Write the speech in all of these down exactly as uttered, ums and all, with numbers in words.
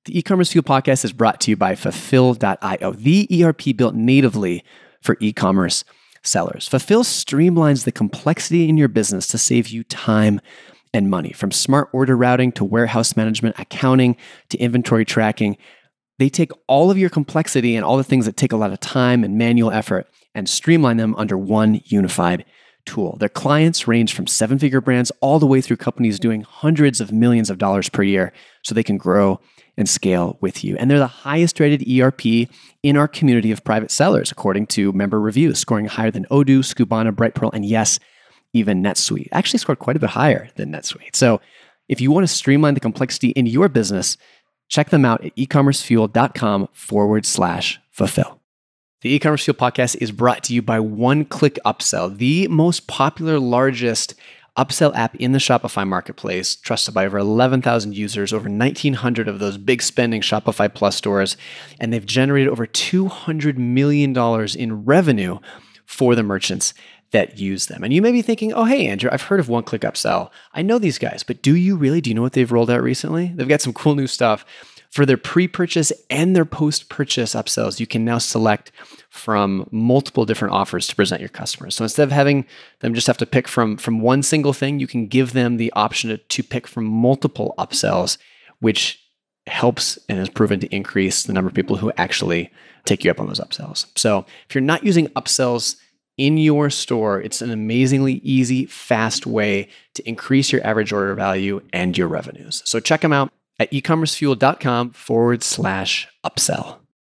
The E-commerce Fuel podcast is brought to you by Fulfill dot io, the E R P built natively for e-commerce sellers. Fulfill streamlines the complexity in your business to save you time and money. From smart order routing to warehouse management, accounting to inventory tracking, they take all of your complexity and all the things that take a lot of time and manual effort and streamline them under one unified tool. Their clients range from seven-figure brands all the way through companies doing hundreds of millions of dollars per year so they can grow and scale with you. And they're the highest rated E R P in our community of private sellers, according to member reviews, scoring higher than Odoo, Skubana, Brightpearl, and yes, even NetSuite. Actually scored quite a bit higher than NetSuite. So if you want to streamline the complexity in your business, check them out at ecommercefuel.com forward slash fulfill. The E-commerce Fuel podcast is brought to you by One Click Upsell, the most popular, largest upsell app in the Shopify marketplace, trusted by over eleven thousand users, over nineteen hundred of those big spending Shopify Plus stores, and they've generated over two hundred million dollars in revenue for the merchants that use them. And you may be thinking, oh, hey, Andrew, I've heard of One Click Upsell. I know these guys, but do you really? Do you know what they've rolled out recently? They've got some cool new stuff. For their pre-purchase and their post-purchase upsells, you can now select from multiple different offers to present your customers. So instead of having them just have to pick from, from one single thing, you can give them the option to, to pick from multiple upsells, which helps and has proven to increase the number of people who actually take you up on those upsells. So if you're not using upsells in your store, it's an amazingly easy, fast way to increase your average order value and your revenues. So check them out at ecommercefuel.com forward slash upsell.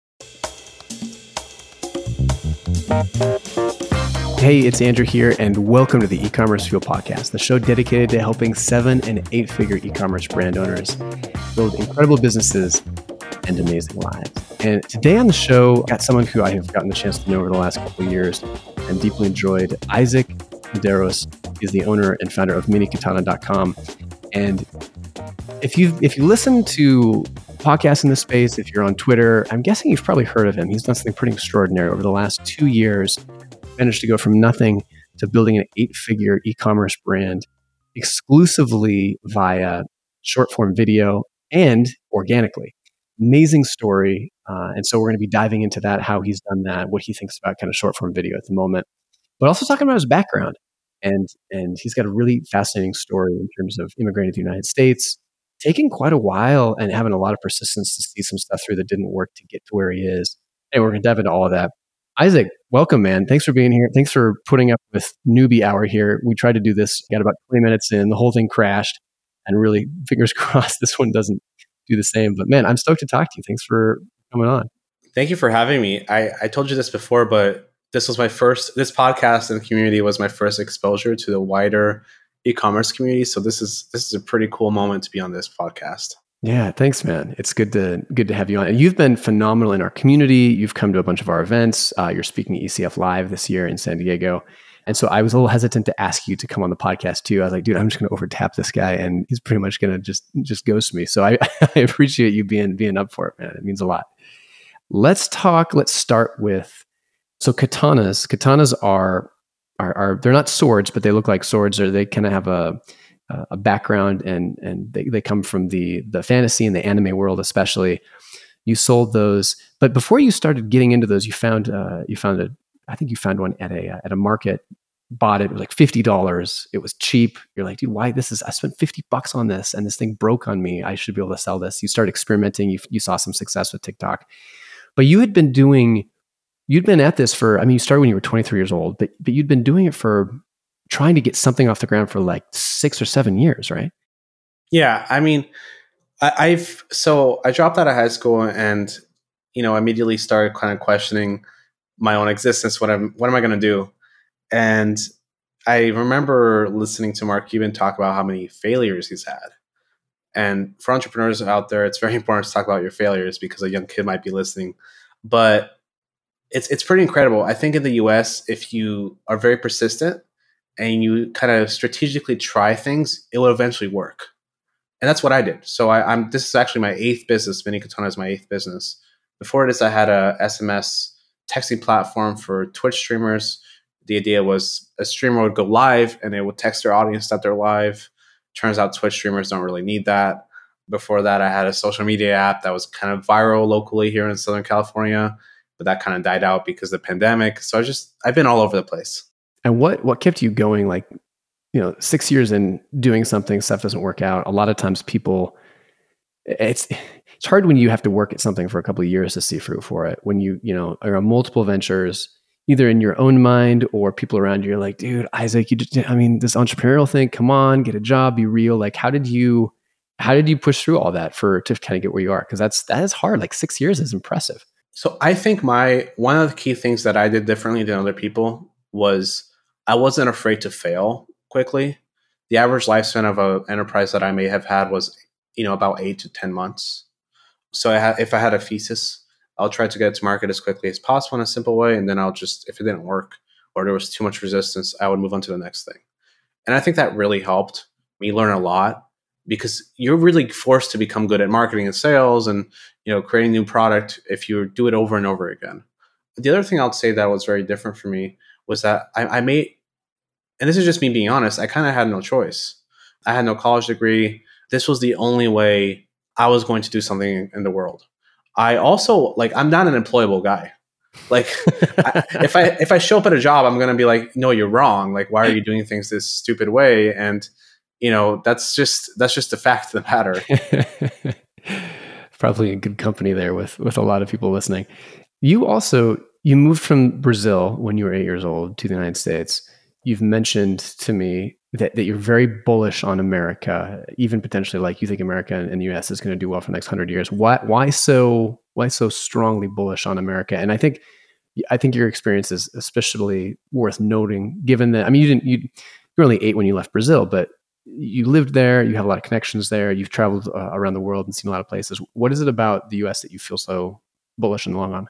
Hey, it's Andrew here, and welcome to the E-commerce Fuel podcast, the show dedicated to helping seven and eight figure e-commerce brand owners build incredible businesses and amazing lives. And today on the show, I got someone who I have gotten the chance to know over the last couple of years and deeply enjoyed. Isaac Medeiros is the owner and founder of mini katana dot com. And if you if you listen to podcasts in this space, if you're on Twitter, I'm guessing you've probably heard of him. He's done something pretty extraordinary over the last two years. Managed to go from nothing to building an eight-figure e-commerce brand exclusively via short-form video and organically. Amazing story. Uh, and so we're going to be diving into that, how he's done that, what he thinks about kind of short-form video at the moment, but also talking about his background. And and he's got a really fascinating story in terms of immigrating to the United States, taking quite a while and having a lot of persistence to see some stuff through that didn't work to get to where he is. And we're going to dive into all of that. Isaac, welcome, man. Thanks for being here. Thanks for putting up with newbie hour here. We tried to do this, got about twenty minutes in, the whole thing crashed, and really, fingers crossed, this one doesn't do the same. But man, I'm stoked to talk to you. Thanks for coming on. Thank you for having me. I, I told you this before, but this was my first, this podcast and community was my first exposure to the wider e-commerce community. So this is this is a pretty cool moment to be on this podcast. Yeah, thanks, man. It's good to good to have you on. And you've been phenomenal in our community. You've come to a bunch of our events. Uh, you're speaking at E C F Live this year in San Diego. And so I was a little hesitant to ask you to come on the podcast too. I was like, dude, I'm just going to overtap this guy and he's pretty much going to just just ghost me. So I, I appreciate you being being up for it, man. It means a lot. Let's talk. Let's start with, so katanas. Katanas are, are, are they're not swords, but they look like swords, or they kind of have a a background, and and they, they come from the the fantasy and the anime world, especially. You sold those, but before you started getting into those, you found uh, you found a I think you found one at a at a market, bought it. It was like fifty dollars. It was cheap. You're like, dude, why this is? I spent fifty bucks on this, and this thing broke on me. I should be able to sell this. You started experimenting. You you saw some success with TikTok, but you had been doing. You'd been at this for. I mean, you started when you were twenty-three years old, but but you'd been doing it for. Trying to get something off the ground for like six or seven years, right? Yeah, I mean, I, I've so I dropped out of high school and you know immediately started kind of questioning my own existence. What I'm, what am I going to do? And I remember listening to Mark Cuban talk about how many failures he's had. And for entrepreneurs out there, it's very important to talk about your failures because a young kid might be listening. But it's it's pretty incredible. I think in the U S, if you are very persistent and you kind of strategically try things, it will eventually work. And that's what I did. So I, I'm. This is actually my eighth business. Mini Katana is my eighth business. Before this, I had a S M S texting platform for Twitch streamers. The idea was a streamer would go live and they would text their audience that they're live. Turns out Twitch streamers don't really need that. Before that, I had a social media app that was kind of viral locally here in Southern California, but that kind of died out because of the pandemic. So I just, I've been all over the place. And what what kept you going? Like, you know, six years in doing something, stuff doesn't work out. A lot of times people, it's it's hard when you have to work at something for a couple of years to see fruit for it. When you, you know, are on multiple ventures, either in your own mind or people around you, you're like, dude, Isaac, you just, I mean, this entrepreneurial thing, come on, get a job, be real. Like, how did you, how did you push through all that for, to kind of get where you are? Cause that's, that is hard. Like six years is impressive. So I think my, one of the key things that I did differently than other people was I wasn't afraid to fail quickly. The average lifespan of an enterprise that I may have had was, you know, about eight to ten months. So I had, if I had a thesis, I'll try to get it to market as quickly as possible in a simple way. And then I'll just, if it didn't work or there was too much resistance, I would move on to the next thing. And I think that really helped me learn a lot because you're really forced to become good at marketing and sales and, you know, creating new product if you do it over and over again. The other thing I'd say that was very different for me was that I, I made, and this is just me being honest, I kind of had no choice. I had no college degree. This was the only way I was going to do something in the world. I also, like, I'm not an employable guy. Like, I, if I if I show up at a job, I'm going to be like, no, you're wrong. Like, why are you doing things this stupid way? And, you know, that's just that's just the fact of the matter. Probably in good company there with with a lot of people listening. You also, you moved from Brazil when you were eight years old to the United States. You've mentioned to me that, that you're very bullish on America, even potentially like you think America and the U S is going to do well for the next hundred years. Why, why so, why so strongly bullish on America? And I think, I think your experience is especially worth noting, given that, I mean, you didn't, you, you were only eight when you left Brazil, but you lived there, you have a lot of connections there, you've traveled uh, around the world and seen a lot of places. What is it about the U S that you feel so bullish in the long run?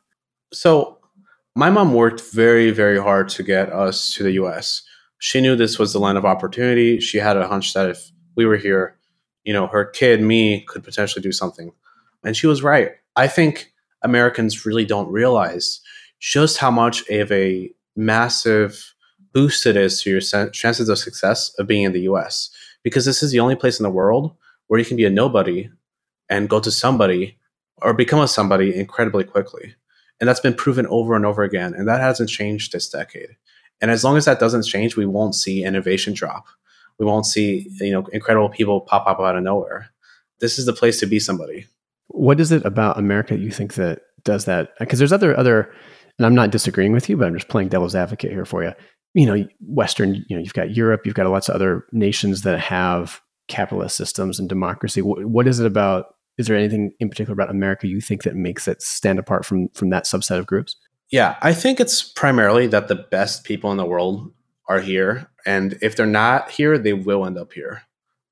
So my mom worked very, very hard to get us to the U S. She knew this was the land of opportunity. She had a hunch that if we were here, you know, her kid, me, could potentially do something. And she was right. I think Americans really don't realize just how much of a massive boost it is to your chances of success of being in the U S. Because this is the only place in the world where you can be a nobody and go to somebody or become a somebody incredibly quickly. And that's been proven over and over again. And that hasn't changed this decade. And as long as that doesn't change, we won't see innovation drop. We won't see, you know, incredible people pop up out of nowhere. This is the place to be somebody. What is it about America you think that does that? Because there's other, other, and I'm not disagreeing with you, but I'm just playing devil's advocate here for you. You know, Western, you know, you've got Europe, you've got lots of other nations that have capitalist systems and democracy. What, what is it about? Is there anything in particular about America you think that makes it stand apart from from that subset of groups? Yeah, I think it's primarily that the best people in the world are here. And if they're not here, they will end up here.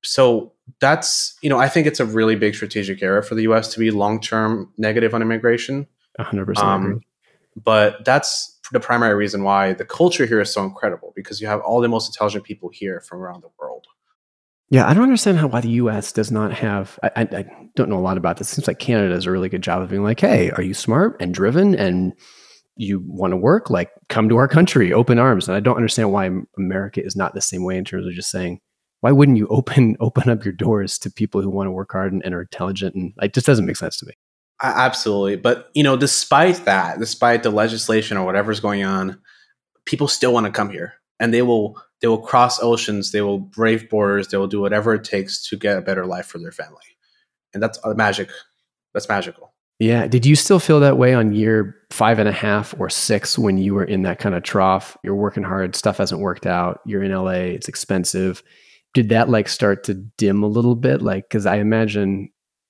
So that's, you know, I think it's a really big strategic error for the U S to be long-term negative on immigration. one hundred percent um, agree. But that's the primary reason why the culture here is so incredible, because you have all the most intelligent people here from around the world. Yeah, I don't understand how why the U S does not have, I, I, I don't know a lot about this. It seems like Canada does a really good job of being like, hey, are you smart and driven and you want to work? Like, come to our country, open arms. And I don't understand why America is not the same way in terms of just saying, why wouldn't you open open up your doors to people who want to work hard and, and are intelligent? And it just doesn't make sense to me. Absolutely. But, you know, despite that, despite the legislation or whatever's going on, people still want to come here, and they will they will cross oceans, they will brave borders, they will do whatever it takes to get a better life for their family. And that's magic. That's magical. Yeah. Did you still feel that way on year five and a half or six when you were in that kind of trough? You're working hard, stuff hasn't worked out, you're in L A, it's expensive. Did that like start to dim a little bit? Like, because I imagine,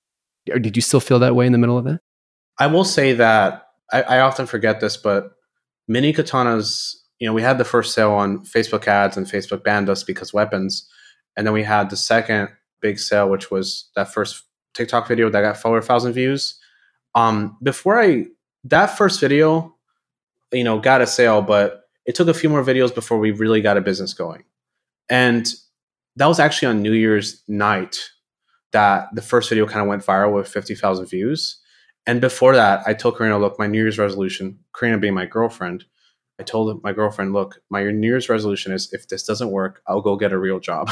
or did you still feel that way in the middle of it? I will say that I, I often forget this, but Mini Katanas, you know, we had the first sale on Facebook ads and Facebook banned us because weapons. And then we had the second big sale, which was that first TikTok video that got four thousand views. Um, before I, that first video, you know, got a sale, but it took a few more videos before we really got a business going. And that was actually on New Year's night that the first video kind of went viral with fifty thousand views. And before that, I told Karina, look, my New Year's resolution, Karina being my girlfriend, I told my girlfriend, look, my New Year's resolution is if this doesn't work, I'll go get a real job.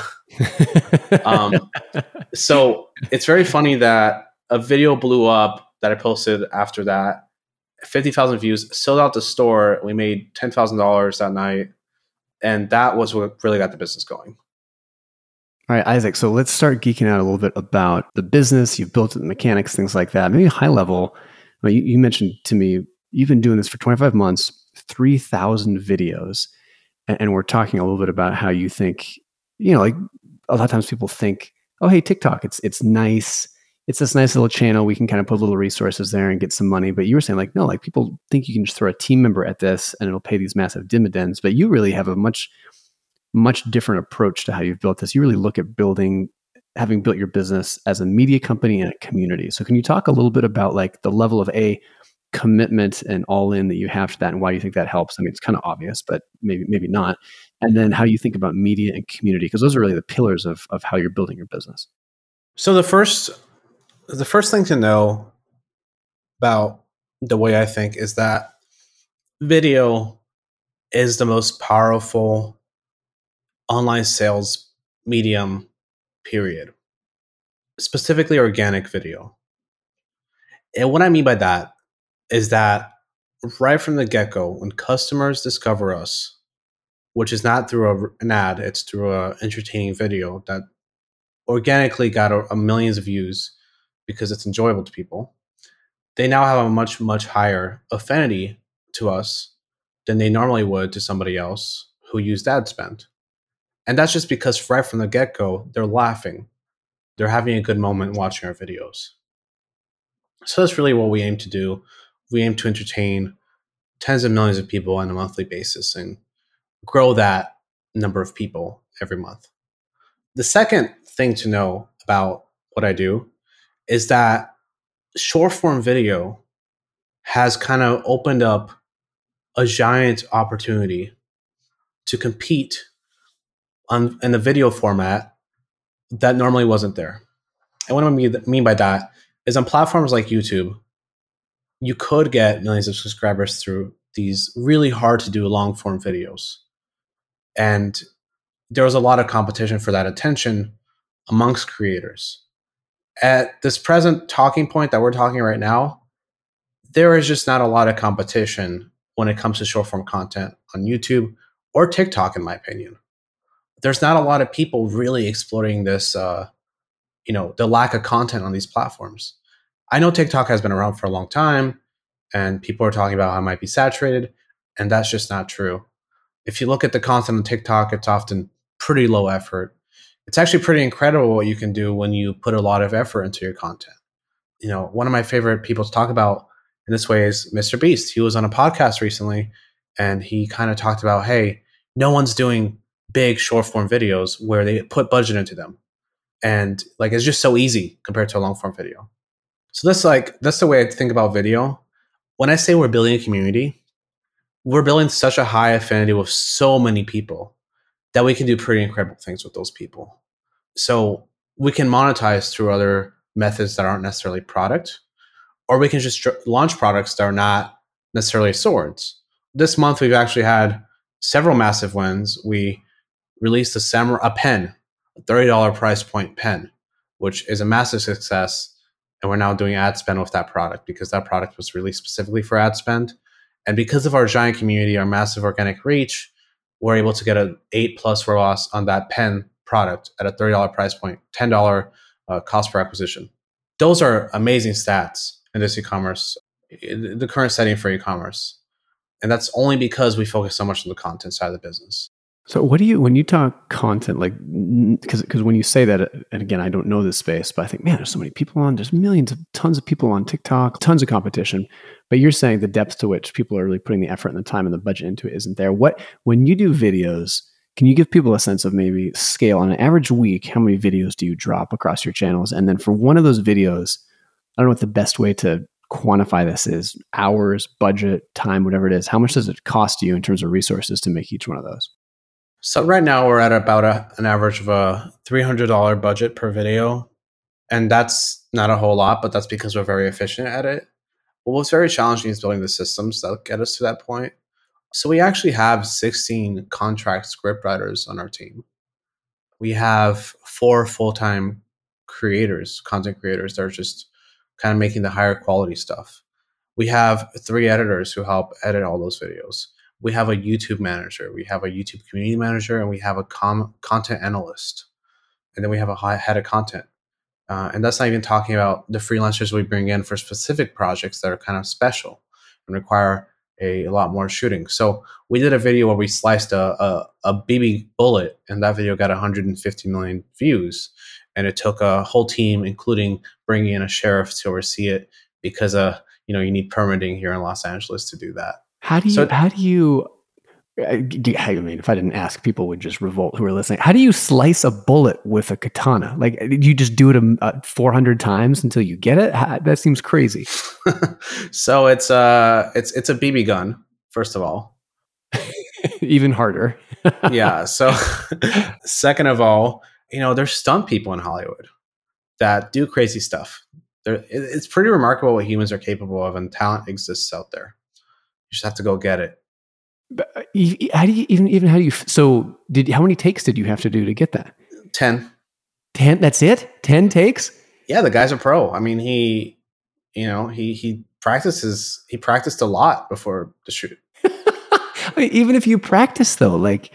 um, so it's very funny that a video blew up that I posted after that, fifty thousand views, sold out the store. We made ten thousand dollars that night. And that was what really got the business going. All right, Isaac. So let's start geeking out a little bit about the business. You've built it, the mechanics, things like that. Maybe high level. Well, you, you mentioned to me, you've been doing this for twenty-five months, three thousand videos. And, and we're talking a little bit about how you think, you know, like a lot of times people think, oh, hey, TikTok, it's it's nice. It's this nice little channel. We can kind of put little resources there and get some money. But you were saying like, no, like people think you can just throw a team member at this and it'll pay these massive dividends. But you really have a much, much different approach to how you've built this. You really look at building, having built your business as a media company and a community. So can you talk a little bit about like the level of a commitment and all in that you have to that and why you think that helps? I mean, it's kind of obvious, but maybe, maybe not. And then how you think about media and community, because those are really the pillars of, of how you're building your business. So the first, the first thing to know about the way I think is that video is the most powerful online sales medium, period. Specifically organic video. And what I mean by that is that right from the get-go, when customers discover us, which is not through a, an ad, it's through an entertaining video that organically got a, a millions of views because it's enjoyable to people, they now have a much, much higher affinity to us than they normally would to somebody else who used ad spend. And that's just because right from the get-go, they're laughing. They're having a good moment watching our videos. So that's really what we aim to do. We aim to entertain tens of millions of people on a monthly basis and grow that number of people every month. The second thing to know about what I do is that short form video has kind of opened up a giant opportunity to compete on, in the video format that normally wasn't there. And what I mean by that is on platforms like YouTube, you could get millions of subscribers through these really hard to do long form videos. And there was a lot of competition for that attention amongst creators. At this present talking point that we're talking right now, there is just not a lot of competition when it comes to short form content on YouTube or TikTok, in my opinion. There's not a lot of people really exploring this, uh, you know, the lack of content on these platforms. I know TikTok has been around for a long time and people are talking about how it might be saturated, and that's just not true. If you look at the content on TikTok, it's often pretty low effort. It's actually pretty incredible what you can do when you put a lot of effort into your content. You know, one of my favorite people to talk about in this way is Mister Beast. He was on a podcast recently and he kind of talked about, hey, no one's doing big short form videos where they put budget into them. And like, it's just so easy compared to a long form video. So that's like, that's the way I think about video. When I say we're building a community, we're building such a high affinity with so many people that we can do pretty incredible things with those people. So we can monetize through other methods that aren't necessarily product, or we can just launch products that are not necessarily swords. This month, we've actually had several massive wins. We released a samurai, a pen, a thirty dollars price point pen, which is a massive success. And we're now doing ad spend with that product because that product was released specifically for ad spend. And because of our giant community, our massive organic reach, we're able to get an eight plus R O A S on that pen product at a thirty dollars price point, ten dollars uh, cost per acquisition. Those are amazing stats in this e-commerce, in the current setting for e-commerce. And that's only because we focus so much on the content side of the business. So what do you, when you talk content, like, because because when you say that, and again, I don't know this space, but I think, man, there's so many people on, there's millions of, tons of people on TikTok, tons of competition, but you're saying the depth to which people are really putting the effort and the time and the budget into it isn't there. What, when you do videos, can you give people a sense of maybe scale on an average week? How many videos do you drop across your channels? And then for one of those videos, I don't know what the best way to quantify this is, hours, budget, time, whatever it is. How much does it cost you in terms of resources to make each one of those? So right now we're at about a, an average of a three hundred dollars budget per video. And that's not a whole lot, but that's because we're very efficient at it. But what's very challenging is building the systems that get us to that point. So we actually have sixteen contract scriptwriters on our team. We have four full-time creators, content creators that are just kind of making the higher quality stuff. We have three editors who help edit all those videos. We have a YouTube manager, we have a YouTube community manager, and we have a com- content analyst. And then we have a high head of content. Uh, and that's not even talking about the freelancers we bring in for specific projects that are kind of special and require a, a lot more shooting. So we did a video where we sliced a, a, a B B bullet, and that video got one hundred fifty million views. And it took a whole team, including bringing in a sheriff to oversee it, because uh, you know, you need permitting here in Los Angeles to do that. How do you? So, how do you? I mean, if I didn't ask, people would just revolt who are listening. How do you slice a bullet with a katana? Like, did you just do it uh, four hundred times until you get it? How, that seems crazy. So it's uh it's it's a B B gun, first of all. Even harder. Yeah. So second of all, you know, there's stunt people in Hollywood that do crazy stuff. They're, it's pretty remarkable what humans are capable of, and talent exists out there. You just have to go get it. But how do you even even how do you so did how many takes did you have to do to get that? Ten. Ten. That's it. Ten takes. Yeah, the guy's a pro. I mean, he, you know, he he practices. He practiced a lot before the shoot. I mean, even if you practice, though, like,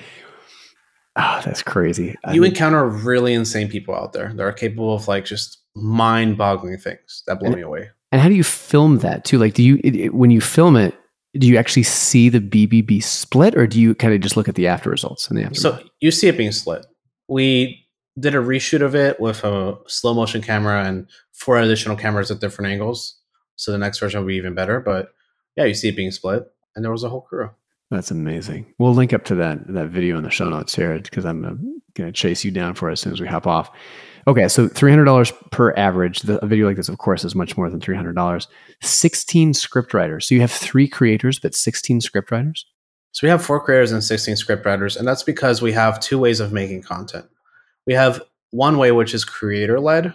oh, that's crazy. I you mean, encounter really insane people out there that are capable of like just mind-boggling things that blow and, me away. And how do you film that too? Like, do you it, it, when you film it? Do you actually see the B B B split, or do you kind of just look at the after results and the after? So you see it being split. We did a reshoot of it with a slow motion camera and four additional cameras at different angles. So the next version will be even better. But yeah, you see it being split, and there was a whole crew. That's amazing. We'll link up to that that video in the show notes here, because I'm going to chase you down for it as soon as we hop off. Okay, so three hundred dollars per average. The, a video like this, of course, is much more than three hundred dollars. sixteen scriptwriters. So you have three creators, but sixteen scriptwriters? So we have four creators and sixteen scriptwriters, and that's because we have two ways of making content. We have one way, which is creator-led,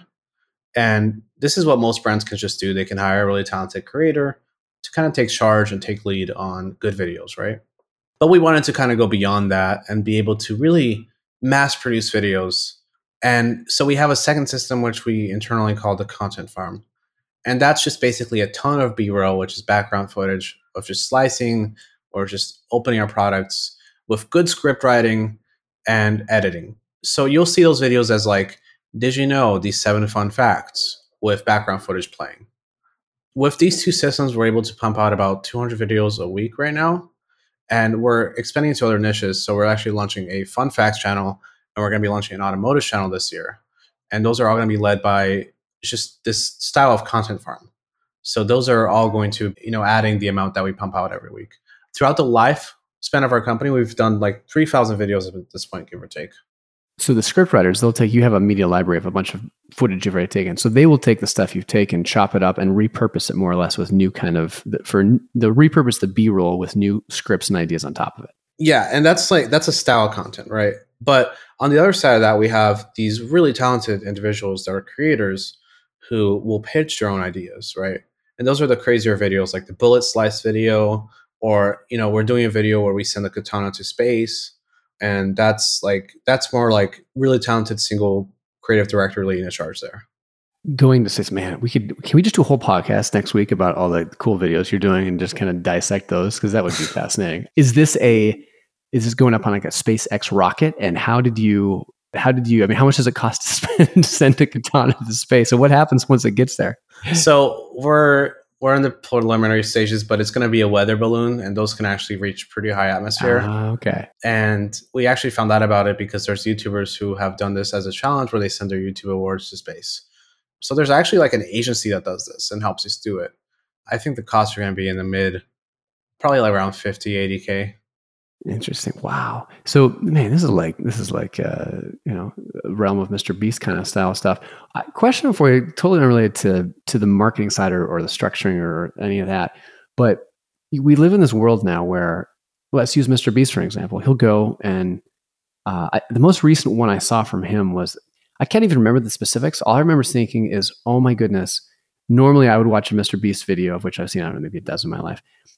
and this is what most brands can just do. They can hire a really talented creator to kind of take charge and take lead on good videos, right? But we wanted to kind of go beyond that and be able to really mass-produce videos. And so we have a second system, which we internally call the content farm. And that's just basically a ton of B-roll, which is background footage of just slicing or just opening our products with good script writing and editing. So you'll see those videos as like, did you know these seven fun facts, with background footage playing? With these two systems, we're able to pump out about two hundred videos a week right now. And we're expanding into other niches. So we're actually launching a fun facts channel, and we're going to be launching an automotive channel this year. And those are all going to be led by just this style of content farm. So those are all going to, you know, adding the amount that we pump out every week. Throughout the lifespan of our company, we've done like three thousand videos at this point, give or take. So the scriptwriters, they'll take, you have a media library of a bunch of footage you've already taken. So they will take the stuff you've taken, chop it up, and repurpose it more or less with new kind of, for the repurpose the B-roll with new scripts and ideas on top of it. Yeah, and that's like, that's a style of content, right? But on the other side of that, we have these really talented individuals that are creators who will pitch their own ideas, right? And those are the crazier videos, like the bullet slice video, or, you know, we're doing a video where we send the katana to space. And that's like, that's more like really talented single creative director leading the charge there. Going to say, man, we could, can we just do a whole podcast next week about all the cool videos you're doing and just kind of dissect those? Because that would be fascinating. Is this a, is this going up on like a SpaceX rocket? And how did you, how did you, I mean, how much does it cost to spend to send a katana to space? And what happens once it gets there? So we're, we're in the preliminary stages, but it's going to be a weather balloon, and those can actually reach pretty high atmosphere. Uh, okay. And we actually found out about it because there's YouTubers who have done this as a challenge where they send their YouTube awards to space. So there's actually like an agency that does this and helps us do it. I think the costs are going to be in the mid, probably like around fifty, eighty K. Interesting. Wow. So, man, this is like, this is like, uh, you know, realm of Mister Beast kind of style stuff. Uh, question for you, totally unrelated to, to the marketing side or, or the structuring or any of that. But we live in this world now where, let's use Mister Beast for an example. He'll go and uh, I, the most recent one I saw from him was, I can't even remember the specifics. All I remember thinking is, oh my goodness, normally I would watch a Mister Beast video, of which I've seen, I don't know, maybe a dozen in my life.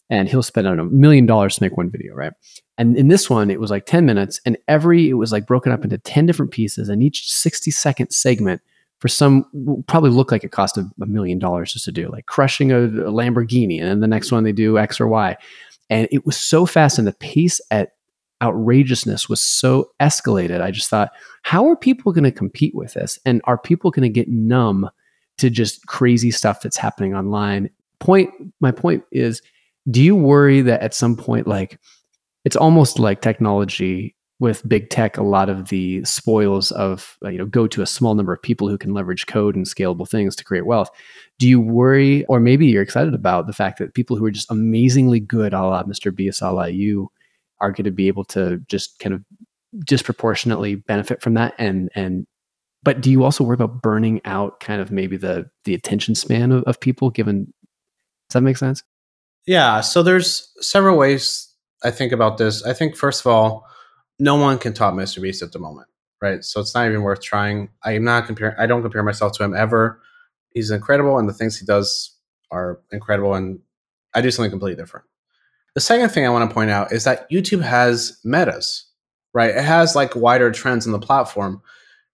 and he'll spend, I don't know, a million dollars to make one video, right? And in this one, it was like ten minutes, and every, it was like broken up into ten different pieces, and each sixty second segment for some probably look like it cost a, a million dollars just to do, like crushing a, a Lamborghini, and then the next one they do X or Y. And it was so fast, and the pace at outrageousness was so escalated. I just thought, how are people going to compete with this? And are people going to get numb to just crazy stuff that's happening online? Point, my point is, do you worry that at some point, like, it's almost like technology with big tech, a lot of the spoils of, you know, go to a small number of people who can leverage code and scalable things to create wealth. Do you worry, or maybe you're excited about the fact that people who are just amazingly good, a la Mister Beast, a la you, are going to be able to just kind of disproportionately benefit from that? And, and, but do you also worry about burning out kind of maybe the, the attention span of, of people given, does that make sense? Yeah. So there's several ways I think about this. I think first of all, no one can top Mister Beast at the moment, right? So it's not even worth trying. I am not comparing, I don't compare myself to him ever. He's incredible, and the things he does are incredible, and I do something completely different. The second thing I want to point out is that YouTube has metas, right? It has like wider trends on the platform.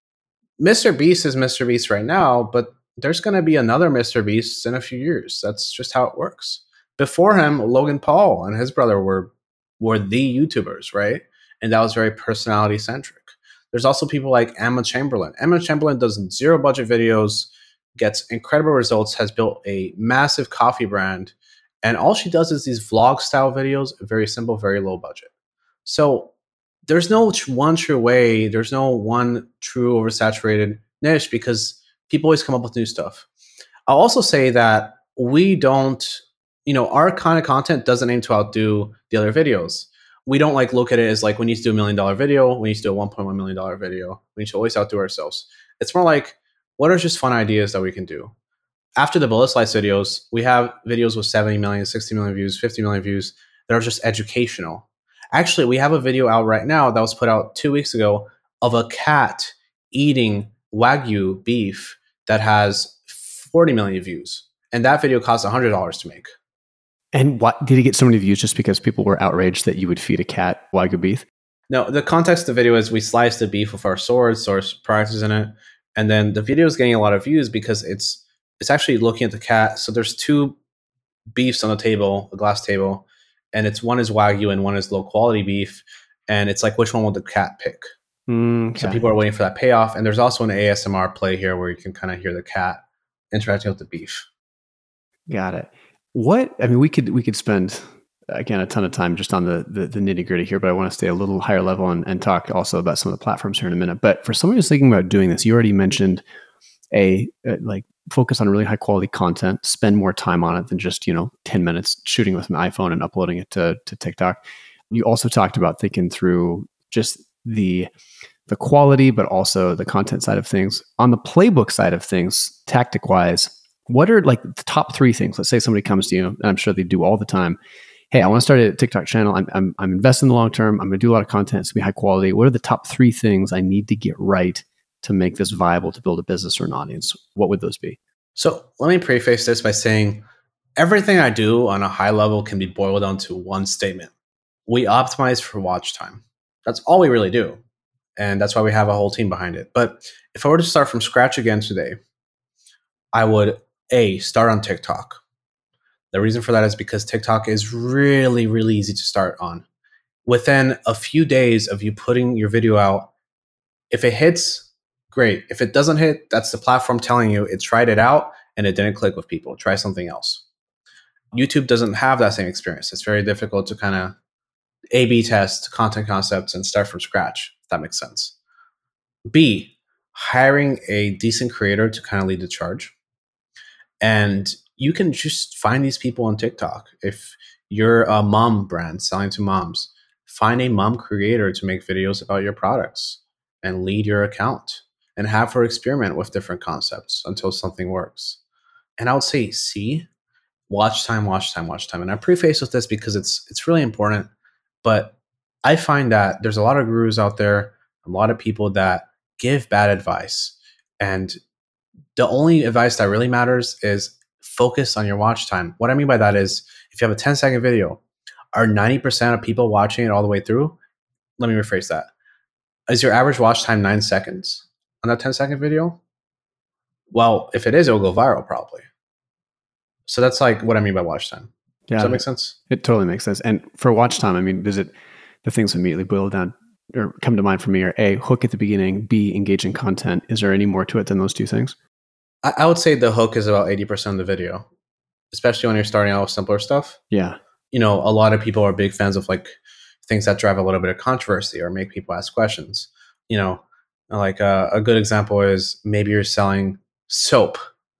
Mister Beast is Mister Beast right now, but there's going to be another Mister Beast in a few years. That's just how it works. Before him, Logan Paul and his brother were were the YouTubers, right? And that was very personality centric. There's also people like Emma Chamberlain. Emma Chamberlain does zero budget videos, gets incredible results, has built a massive coffee brand, and all she does is these vlog style videos, very simple, very low budget. So there's no one true way. There's no one true oversaturated niche, because people always come up with new stuff. I'll also say that we don't, you know, our kind of content doesn't aim to outdo the other videos. We don't like look at it as like, we need to do a million dollar video, we need to do a one point one million dollar video. We need to always outdo ourselves. It's more like, what are just fun ideas that we can do? After the bullet slice videos, we have videos with seventy million, sixty million views, fifty million views that are just educational. Actually, we have a video out right now that was put out two weeks ago of a cat eating Wagyu beef that has forty million views. And that video costs one hundred dollars to make. And what, did he get so many views just because people were outraged that you would feed a cat Wagyu beef? No, the context of the video is we sliced the beef with our swords, so there's products in it. And then the video is getting a lot of views because it's it's actually looking at the cat. So there's two beefs on the table, a glass table, and it's one is Wagyu and one is low quality beef. And it's like, which one will the cat pick? Mm, okay. So people are waiting for that payoff. And there's also an A S M R play here where you can kind of hear the cat interacting with the beef. Got it. What, I mean, we could we could spend, again, a ton of time just on the the, the nitty gritty here, but I want to stay a little higher level and, and talk also about some of the platforms here in a minute. But for someone who's thinking about doing this, you already mentioned a, a like focus on really high quality content, spend more time on it than just, you know, ten minutes shooting with an iPhone and uploading it to to TikTok. You also talked about thinking through just the the quality, but also the content side of things. On the playbook side of things, tactic wise, what are like the top three things? Let's say somebody comes to you, and I'm sure they do all the time. Hey, I want to start a TikTok channel. I'm I'm, I'm investing in the long term. I'm going to do a lot of content. It's going to be high quality. What are the top three things I need to get right to make this viable to build a business or an audience? What would those be? So let me preface this by saying everything I do on a high level can be boiled down to one statement. We optimize for watch time. That's all we really do. And that's why we have a whole team behind it. But if I were to start from scratch again today, I would A, start on TikTok. The reason for that is because TikTok is really, really easy to start on. Within a few days of you putting your video out, if it hits, great. If it doesn't hit, that's the platform telling you it tried it out and it didn't click with people. Try something else. YouTube doesn't have that same experience. It's very difficult to kind of A B test content concepts and start from scratch, if that makes sense. B, hiring a decent creator to kind of lead the charge. And you can just find these people on TikTok. If you're a mom brand selling to moms, find a mom creator to make videos about your products and lead your account and have her experiment with different concepts until something works. And I would say C, watch time, watch time, watch time. And I preface with this because it's it's really important. But I find that there's a lot of gurus out there, a lot of people that give bad advice. And the only advice that really matters is focus on your watch time. What I mean by that is if you have a ten second video, are ninety percent of people watching it all the way through? Let me rephrase that. Is your average watch time nine seconds on that ten second video? Well, if it is, it will go viral probably. So that's like what I mean by watch time. Yeah, Does that make sense? It totally makes sense. And for watch time, I mean, does it, the things immediately boil down or come to mind for me are A, hook at the beginning, B, engaging content. Is there any more to it than those two things? I, I would say the hook is about eighty percent of the video, especially when you're starting out with simpler stuff. Yeah. You know, a lot of people are big fans of like things that drive a little bit of controversy or make people ask questions. You know, like uh, a good example is maybe you're selling soap.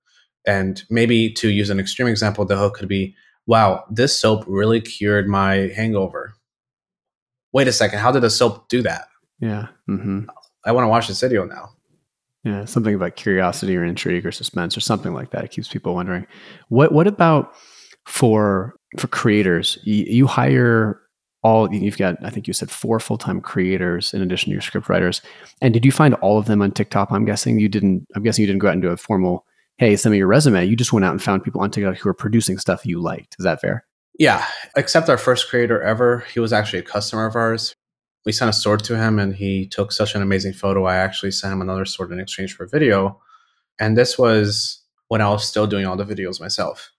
And maybe to use an extreme example, the hook could be, wow, this soap really cured my hangover. Wait a second, how did the soap do that? Yeah. Mm-hmm. I want to watch this video now. Yeah, something about curiosity or intrigue or suspense or something like that. It keeps people wondering. What What about for for creators? You, you hire all. You've got, I think you said four full time creators in addition to your script writers. And did you find all of them on TikTok? I'm guessing you didn't. I'm guessing you didn't go out and do a formal, hey, send me your resume. You just went out and found people on TikTok who were producing stuff you liked. Is that fair? Yeah, except our first creator ever. He was actually a customer of ours. We sent a sword to him and he took such an amazing photo. I actually sent him another sword in exchange for a video. And this was when I was still doing all the videos myself.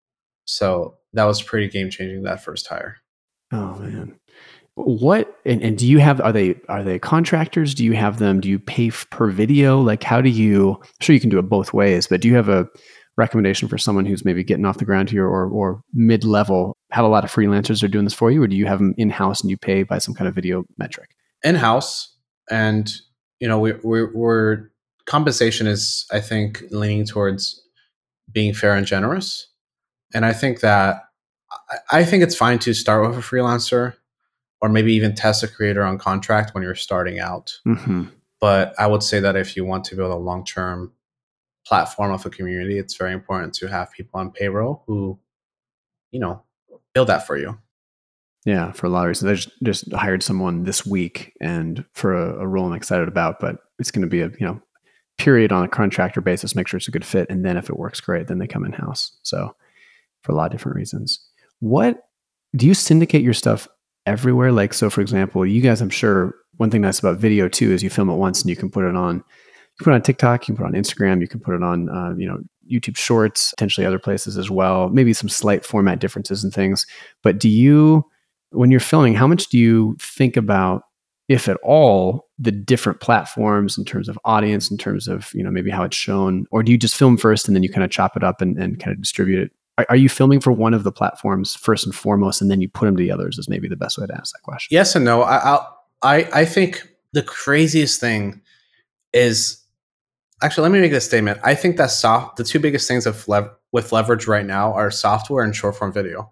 So that was pretty game changing, that first hire. Oh man. What, and, and do you have, are they, are they contractors? Do you have them, do you pay f- per video? Like how do you, I'm sure you can do it both ways, but do you have a recommendation for someone who's maybe getting off the ground here or, or mid-level, have a lot of freelancers that are doing this for you, or do you have them in-house and you pay by some kind of video metric? In-house. And, you know, we, we're, we're compensation is, I think, leaning towards being fair and generous. And I think that, I, I think it's fine to start with a freelancer or maybe even test a creator on contract when you're starting out. Mm-hmm. But I would say that if you want to build a long-term platform of a community, it's very important to have people on payroll who, you know, build that for you. Yeah, for a lot of reasons. I just, just hired someone this week and for a, a role I'm excited about, but it's going to be a, you know, period on a contractor basis, make sure it's a good fit. And then if it works great, then they come in-house. So for a lot of different reasons. What, do you syndicate your stuff everywhere? Like, so for example, you guys, I'm sure one thing nice about video too, is you film it once and you can put it on, you can put it on TikTok, you can put it on Instagram, you can put it on, uh, you know, YouTube Shorts, potentially other places as well, maybe some slight format differences and things. But do you, when you're filming, how much do you think about, if at all, the different platforms in terms of audience, in terms of, you know, maybe how it's shown, or do you just film first and then you kind of chop it up and, and kind of distribute it? Are, are you filming for one of the platforms first and foremost, and then you put them to the others? Is maybe the best way to ask that question. Yes and no. I I'll, I I think the craziest thing is, actually, let me make this statement. I think that soft, the two biggest things of lev- with leverage right now are software and short form video.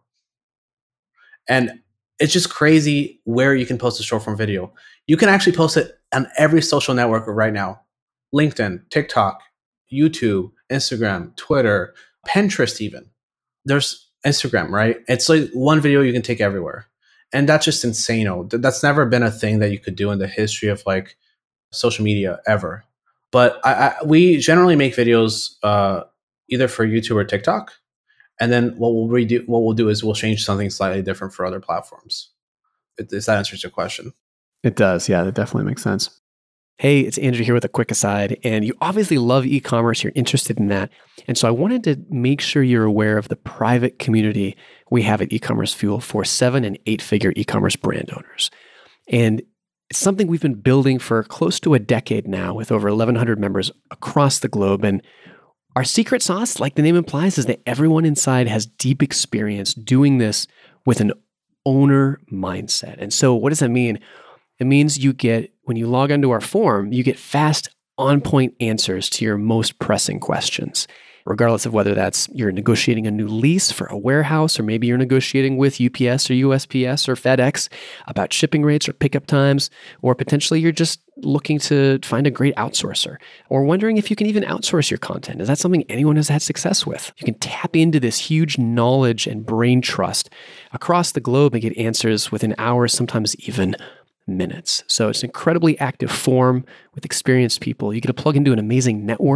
And it's just crazy where you can post a short form video. You can actually post it on every social network right now. LinkedIn, TikTok, YouTube, Instagram, Twitter, Pinterest even. There's Instagram, right? It's like one video you can take everywhere. And that's just insane. That's never been a thing that you could do in the history of like social media ever. But I, I, we generally make videos uh, either for YouTube or TikTok. And then what we'll redo, what we'll do is we'll change something slightly different for other platforms. If that answers your question. It does. Yeah, that definitely makes sense. Hey, it's Andrew here with a quick aside. And you obviously love e-commerce. You're interested in that. And so I wanted to make sure you're aware of the private community we have at E-commerce Fuel for seven and eight figure e-commerce brand owners. And it's something we've been building for close to a decade now with over eleven hundred members across the globe. And our secret sauce, like the name implies, is that everyone inside has deep experience doing this with an owner mindset. And so what does that mean? It means you get, when you log onto our forum, you get fast, on-point answers to your most pressing questions, regardless of whether that's you're negotiating a new lease for a warehouse, or maybe you're negotiating with U P S or U S P S or FedEx about shipping rates or pickup times, or potentially you're just looking to find a great outsourcer, or wondering if you can even outsource your content. Is that something anyone has had success with? You can tap into this huge knowledge and brain trust across the globe and get answers within hours, sometimes even minutes. So it's an incredibly active forum with experienced people. You get to plug into an amazing network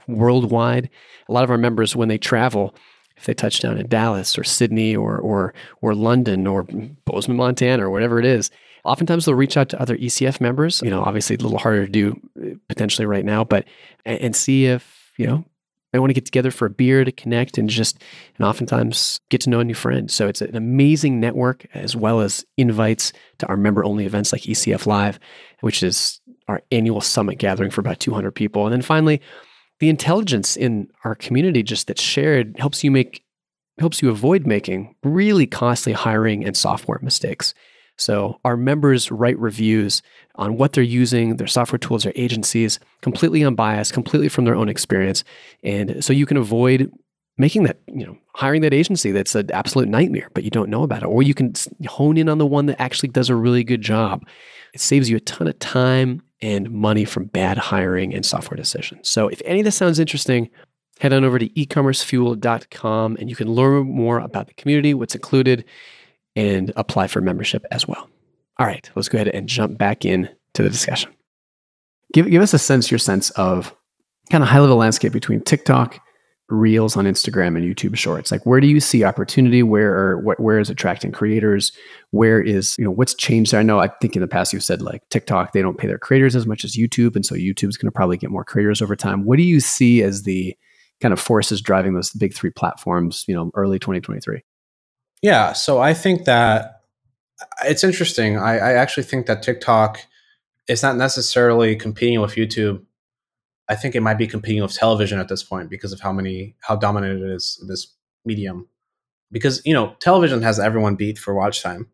worldwide. A lot of our members, when they travel, if they touch down in Dallas or Sydney or or or London or Bozeman, Montana, or whatever it is, oftentimes they'll reach out to other E C F members. You know, obviously a little harder to do potentially right now, but and, and see if, you know, they want to get together for a beer to connect and just, and oftentimes get to know a new friend. So it's an amazing network, as well as invites to our member-only events like E C F Live, which is our annual summit gathering for about two hundred people. And then finally, the intelligence in our community just that's shared helps you make, helps you avoid making really costly hiring and software mistakes. So our members write reviews on what they're using, their software tools, their agencies, completely unbiased, completely from their own experience. And so you can avoid making that, you know, hiring that agency that's an absolute nightmare, but you don't know about it. Or you can hone in on the one that actually does a really good job. It saves you a ton of time and money from bad hiring and software decisions. So if any of this sounds interesting, head on over to e commerce fuel dot com and you can learn more about the community, what's included, and apply for membership as well. All right, let's go ahead and jump back in to the discussion. Give, give us a sense, your sense of kind of high-level landscape between TikTok, Reels on Instagram, and YouTube Shorts. Like, where do you see opportunity? Where are, wh- where is attracting creators? Where is, you know, what's changed there? I know, I think in the past you've said like TikTok, they don't pay their creators as much as YouTube, and so YouTube's going to probably get more creators over time. What do you see as the kind of forces driving those big three platforms, you know, early twenty twenty-three? Yeah, so I think that it's interesting. I, I actually think that TikTok is not necessarily competing with YouTube. I think it might be competing with television at this point because of how many, how dominant it is, this medium. Because, you know, television has everyone beat for watch time.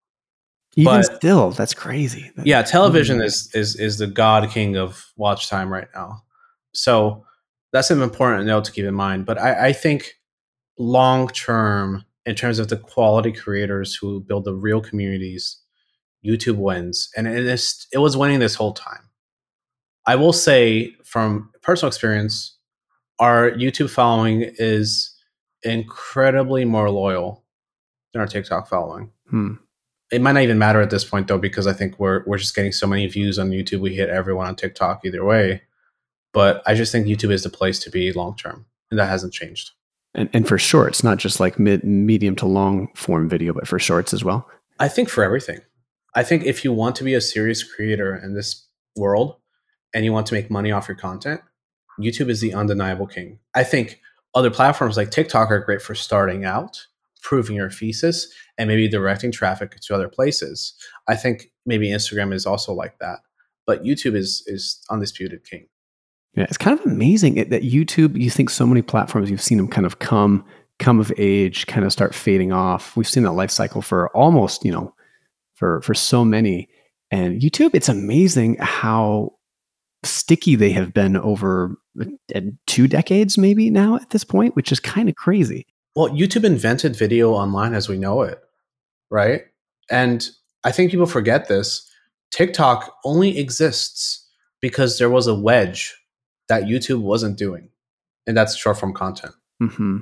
Even but, still, that's crazy. Yeah, television mm-hmm. is is is the god king of watch time right now. So that's an important note to keep in mind. But I, I think long term, in terms of the quality creators who build the real communities, YouTube wins. And it, is, it was winning this whole time. I will say from personal experience, our YouTube following is incredibly more loyal than our TikTok following. Hmm. It might not even matter at this point, though, because I think we're we're just getting so many views on YouTube. We hit everyone on TikTok either way. But I just think YouTube is the place to be long term. And that hasn't changed. And and for shorts, not just like mid, medium to long form video, but for shorts as well? I think for everything. I think if you want to be a serious creator in this world and you want to make money off your content, YouTube is the undeniable king. I think other platforms like TikTok are great for starting out, proving your thesis, and maybe directing traffic to other places. I think maybe Instagram is also like that. But YouTube is is undisputed king. Yeah, it's kind of amazing that YouTube, you think so many platforms, you've seen them kind of come, come of age, kind of start fading off. We've seen that life cycle for almost, you know, for, for so many. And YouTube, it's amazing how sticky they have been over two decades maybe now at this point, which is kind of crazy. Well, YouTube invented video online as we know it, right? And I think people forget this. TikTok only exists because there was a wedge that YouTube wasn't doing, and that's short form content. Mm-hmm.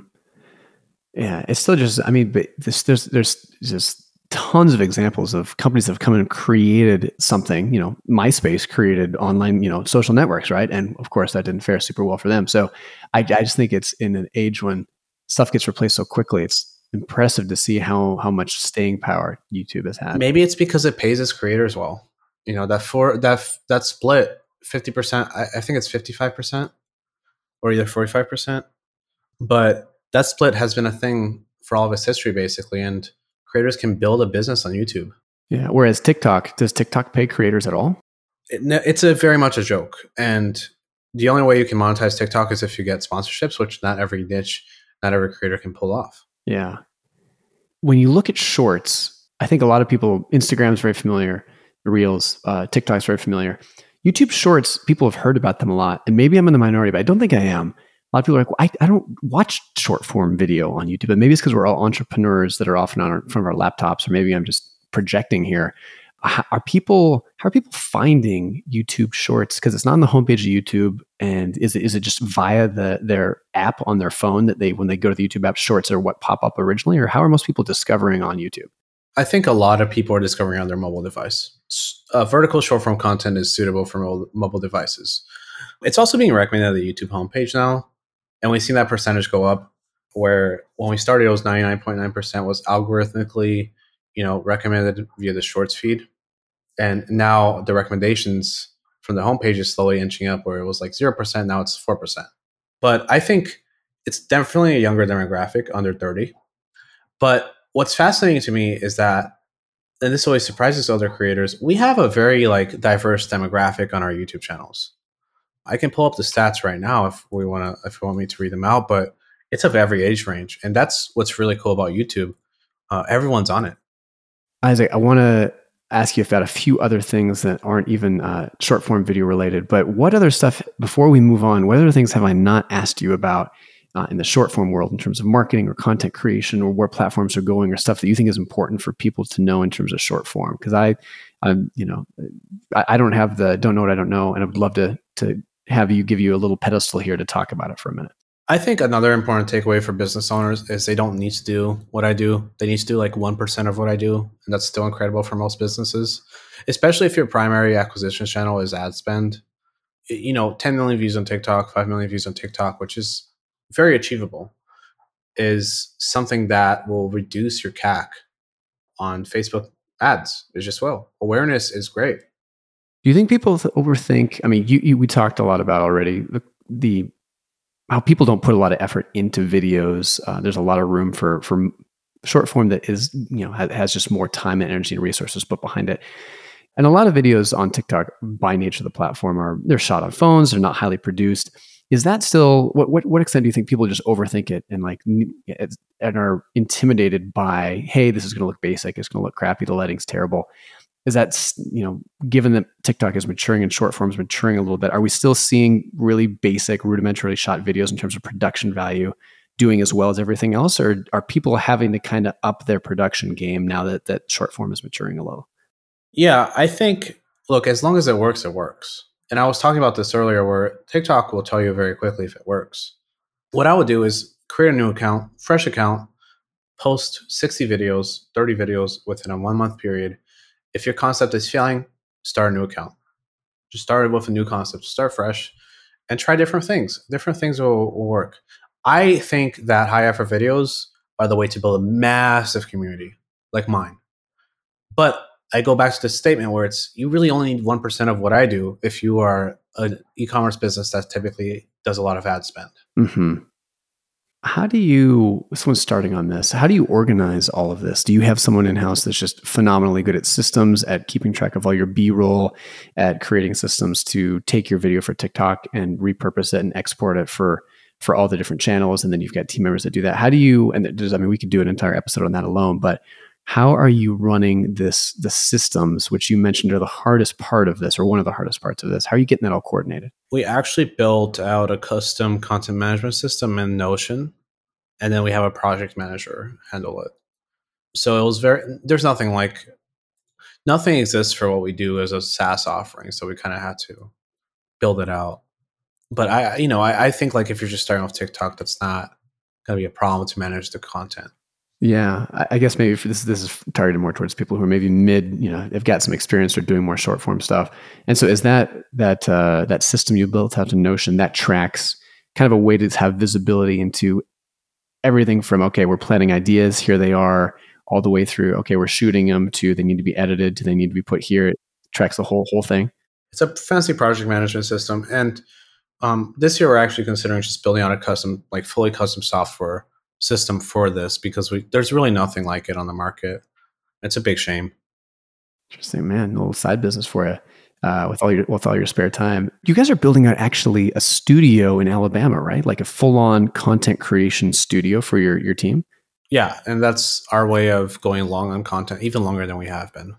Yeah, it's still just, I mean, but this, there's there's just tons of examples of companies that have come and created something. You know, MySpace created online, you know, social networks, right? And of course, that didn't fare super well for them. So I, I just think it's in an age when stuff gets replaced so quickly. It's impressive to see how how much staying power YouTube has had. Maybe it's because it pays its creators well. You know, that for that that split. fifty percent, I, I think it's fifty-five percent or either forty-five percent. But that split has been a thing for all of its history, basically. And creators can build a business on YouTube. Yeah. Whereas TikTok, does TikTok pay creators at all? It, it's a very much a joke. And the only way you can monetize TikTok is if you get sponsorships, which not every niche, not every creator can pull off. Yeah. When you look at shorts, I think a lot of people, Instagram's very familiar, Reels, uh, TikTok's very familiar. YouTube Shorts, people have heard about them a lot, and maybe I'm in the minority, but I don't think I am. A lot of people are like, well, I, I don't watch short form video on YouTube, but maybe it's because we're all entrepreneurs that are often on our, in front of our laptops, or maybe I'm just projecting here. How are people, how are people finding YouTube Shorts? Because it's not on the homepage of YouTube, and is it is it just via the their app on their phone that they, when they go to the YouTube app, Shorts are what pop up originally, or how are most people discovering on YouTube? I think a lot of people are discovering on their mobile device. Uh, vertical short form content is suitable for mo- mobile devices. It's also being recommended on the YouTube homepage now. And we've seen that percentage go up where when we started, it was ninety-nine point nine percent was algorithmically, you know, recommended via the shorts feed. And now the recommendations from the homepage is slowly inching up where it was like zero percent. Now it's four percent. But I think it's definitely a younger demographic, under thirty. But what's fascinating to me is that, and this always surprises other creators, we have a very like diverse demographic on our YouTube channels. I can pull up the stats right now if we want to, if you want me to read them out, but it's of every age range. And that's what's really cool about YouTube. Uh, everyone's on it. Isaac, I want to ask you about a few other things that aren't even uh, short form video related, but what other stuff, before we move on, what other things have I not asked you about uh, in the short form world in terms of marketing or content creation or where platforms are going or stuff that you think is important for people to know in terms of short form? Because I, I'm, you know, I, I don't have the, don't know what I don't know. And I would love to, to have you give you a little pedestal here to talk about it for a minute. I think another important takeaway for business owners is they don't need to do what I do. They need to do like one percent of what I do. And that's still incredible for most businesses, especially if your primary acquisition channel is ad spend. You know, ten million views on TikTok, five million views on TikTok, which is very achievable, is something that will reduce your C A C on Facebook ads. It just will. Awareness is great. Do you think people overthink? I mean, you, you we talked a lot about already the, the how people don't put a lot of effort into videos. Uh, there's a lot of room for for short form that is, you know, has, has just more time and energy and resources put behind it. And a lot of videos on TikTok, by nature of the platform, are they're shot on phones. They're not highly produced. Is that still what? What, what extent do you think people just overthink it and like and are intimidated by, hey, this is going to look basic, it's going to look crappy, the lighting's terrible? Is that, you know, given that TikTok is maturing and short form is maturing a little bit, are we still seeing really basic, rudimentarily shot videos in terms of production value doing as well as everything else? Or are people having to kind of up their production game now that, that short form is maturing a little? Yeah, I think, look, as long as it works, it works. And I was talking about this earlier where TikTok will tell you very quickly if it works. What I would do is create a new account, fresh account, post sixty videos, thirty videos within a one month period. If your concept is failing, start a new account. Just start with a new concept, start fresh, and try different things. Different things will, will work. I think that high effort videos are the way to build a massive community like mine. But I go back to the statement where it's, you really only need one percent of what I do if you are an e-commerce business that typically does a lot of ad spend. Mm-hmm. How do you, someone's starting on this, how do you organize all of this? Do you have someone in-house that's just phenomenally good at systems, at keeping track of all your B-roll, at creating systems to take your video for TikTok and repurpose it and export it for, for all the different channels? And then you've got team members that do that. How do you, and there's, I mean, we could do an entire episode on that alone, but how are you running this, the systems, which you mentioned are the hardest part of this, or one of the hardest parts of this? How are you getting that all coordinated? We actually built out a custom content management system in Notion, and then we have a project manager handle it. So it was very, there's nothing like, nothing exists for what we do as a SaaS offering. So we kind of had to build it out. But I, you know, I, I think like if you're just starting off TikTok, that's not going to be a problem to manage the content. Yeah, I guess maybe for this this is targeted more towards people who are maybe mid, you know, they've got some experience or doing more short form stuff. And so is that that uh, that system you built out in Notion that tracks kind of a way to have visibility into everything from, okay, we're planning ideas, here they are, all the way through, okay, we're shooting them, to they need to be edited, to they need to be put here. It tracks the whole whole thing. It's a fancy project management system. And um, this year we're actually considering just building out a custom, like fully custom software system for this, because we there's really nothing like it on the market. It's a big shame. Interesting, man. A little side business for you uh, with all your with all your spare time. You guys are building out actually a studio in Alabama, right? Like a full on content creation studio for your your team. Yeah, and that's our way of going long on content, even longer than we have been.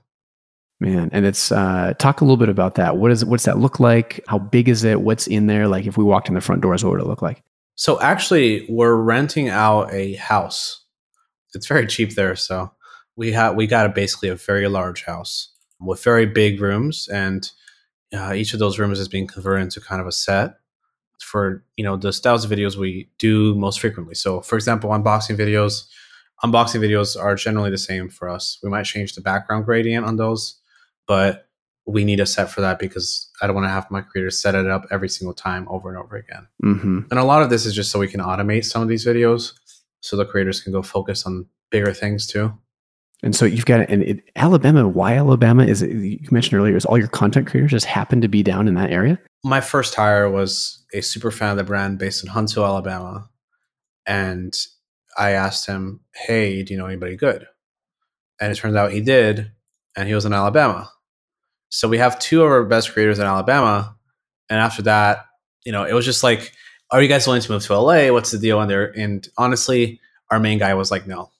Man, and it's uh, talk a little bit about that. What is it? What's that look like? How big is it? What's in there? Like if we walked in the front doors, what would it look like? So actually, we're renting out a house. It's very cheap there, so we have we got a, basically a very large house with very big rooms, and uh, each of those rooms is being converted into kind of a set for, you know, the styles of videos we do most frequently. So, for example, unboxing videos. Unboxing videos are generally the same for us. We might change the background gradient on those, but we need a set for that because I don't want to have my creators set it up every single time over and over again. Mm-hmm. And a lot of this is just so we can automate some of these videos so the creators can go focus on bigger things too. And so you've got and it, Alabama. Why Alabama? Is it, you mentioned earlier, is all your content creators just happen to be down in that area? My first hire was a super fan of the brand based in Huntsville, Alabama. And I asked him, hey, do you know anybody good? And it turns out he did. And he was in Alabama. So we have two of our best creators in Alabama. And after that, you know, it was just like, are you guys willing to move to L A? What's the deal in there? And honestly, our main guy was like, no.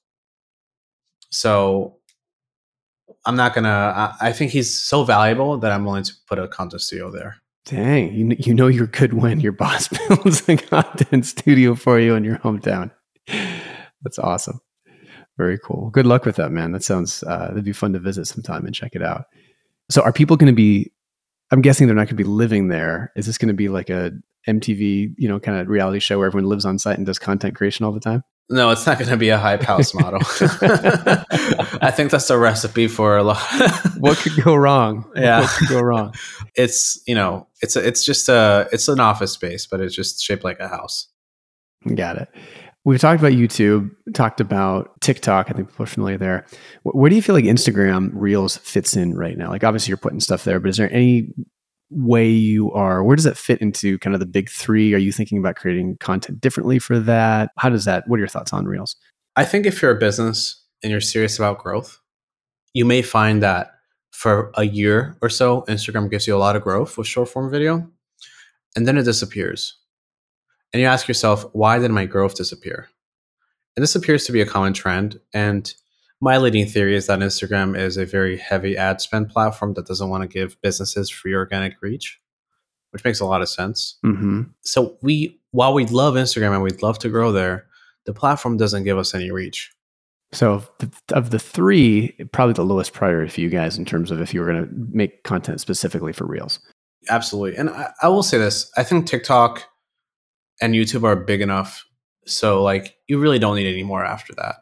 So I'm not going to, I think he's so valuable that I'm willing to put a content studio there. Dang, you, you know you're good when your boss builds a content studio for you in your hometown. That's awesome. Very cool. Good luck with that, man. That sounds, uh, that'd be fun to visit sometime and check it out. So are people going to be, I'm guessing they're not going to be living there. Is this going to be like a M T V, you know, kind of reality show where everyone lives on site and does content creation all the time? No, it's not going to be a hype house model. I think that's a recipe for a lot. What could go wrong? Yeah. What could go wrong? It's, you know, it's a, it's just a, it's an office space, but it's just shaped like a house. Got it. We've talked about YouTube, talked about TikTok. I think people are familiar there. Where do you feel like Instagram Reels fits in right now? Like obviously you're putting stuff there, but is there any way you are, where does that fit into kind of the big three? Are you thinking about creating content differently for that? How does that, what are your thoughts on Reels? I think if you're a business and you're serious about growth, you may find that for a year or so, Instagram gives you a lot of growth with short form video, and then it disappears. And you ask yourself, why did my growth disappear? And this appears to be a common trend. And my leading theory is that Instagram is a very heavy ad spend platform that doesn't want to give businesses free organic reach, which makes a lot of sense. Mm-hmm. So we, while we love Instagram and we'd love to grow there, the platform doesn't give us any reach. So of the, of the three, probably the lowest priority for you guys in terms of if you were going to make content specifically for Reels. Absolutely. And I, I will say this, I think TikTok and YouTube are big enough. So like you really don't need any more after that.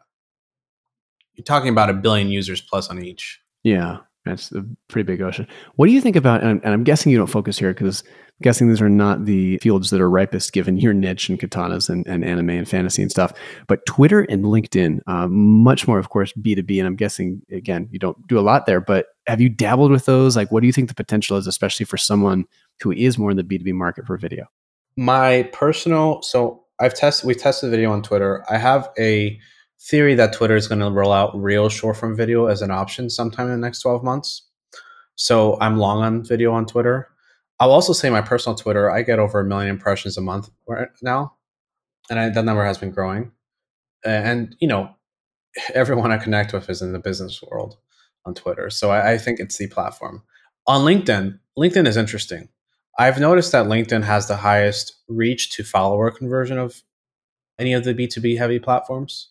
You're talking about a billion users plus on each. Yeah, that's a pretty big ocean. What do you think about, and I'm guessing you don't focus here because I'm guessing these are not the fields that are ripest given your niche and katanas and, and anime and fantasy and stuff, but Twitter and LinkedIn, uh, much more, of course, B two B. And I'm guessing, again, you don't do a lot there, but have you dabbled with those? Like, what do you think the potential is, especially for someone who is more in the B two B market for video? My personal, so I've tested, we've tested video on Twitter. I have a theory that Twitter is going to roll out real short form video as an option sometime in the next twelve months. So I'm long on video on Twitter. I'll also say my personal Twitter, I get over a million impressions a month right now. And I, that number has been growing. And, you know, everyone I connect with is in the business world on Twitter. So I, I think it's the platform. On LinkedIn, LinkedIn is interesting. I've noticed that LinkedIn has the highest reach to follower conversion of any of the B two B heavy platforms.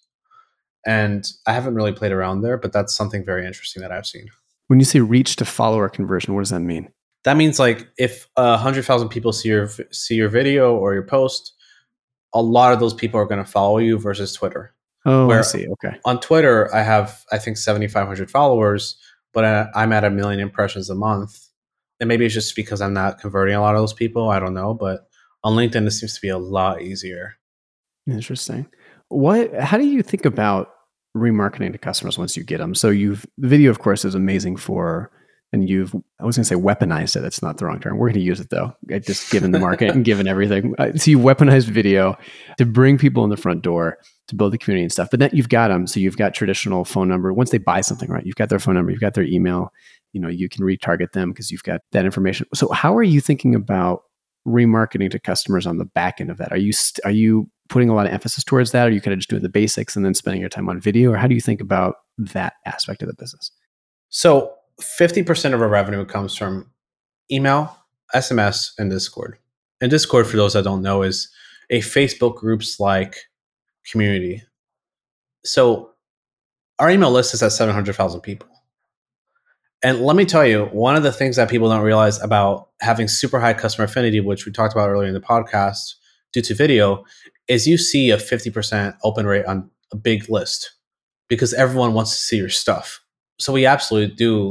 And I haven't really played around there, but that's something very interesting that I've seen. When you say reach to follower conversion, what does that mean? That means like if one hundred thousand people see your see your video or your post, a lot of those people are going to follow you versus Twitter. Oh, I see. Okay. On Twitter, I have, I think, seventy-five hundred followers, but I, I'm at a million impressions a month. And maybe it's just because I'm not converting a lot of those people. I don't know. But on LinkedIn, it seems to be a lot easier. Interesting. What? How do you think about remarketing to customers once you get them? So you've, the video, of course, is amazing for, and you've, I was going to say weaponized it. That's not the wrong term. We're going to use it though, just given the market and given everything. So you weaponized video to bring people in the front door, to build the community and stuff. But then you've got them. So you've got traditional phone number. Once they buy something, right? You've got their phone number, you've got their email, you know, you can retarget them because you've got that information. So how are you thinking about remarketing to customers on the back end of that? Are you, st- are you putting a lot of emphasis towards that? Or are you kind of just doing the basics and then spending your time on video? Or how do you think about that aspect of the business? So fifty percent of our revenue comes from email, S M S, and Discord. And Discord, for those that don't know, is a Facebook groups like community. So our email list is at seven hundred thousand people. And let me tell you, one of the things that people don't realize about having super high customer affinity, which we talked about earlier in the podcast, due to video, is you see a fifty percent open rate on a big list because everyone wants to see your stuff. So we absolutely do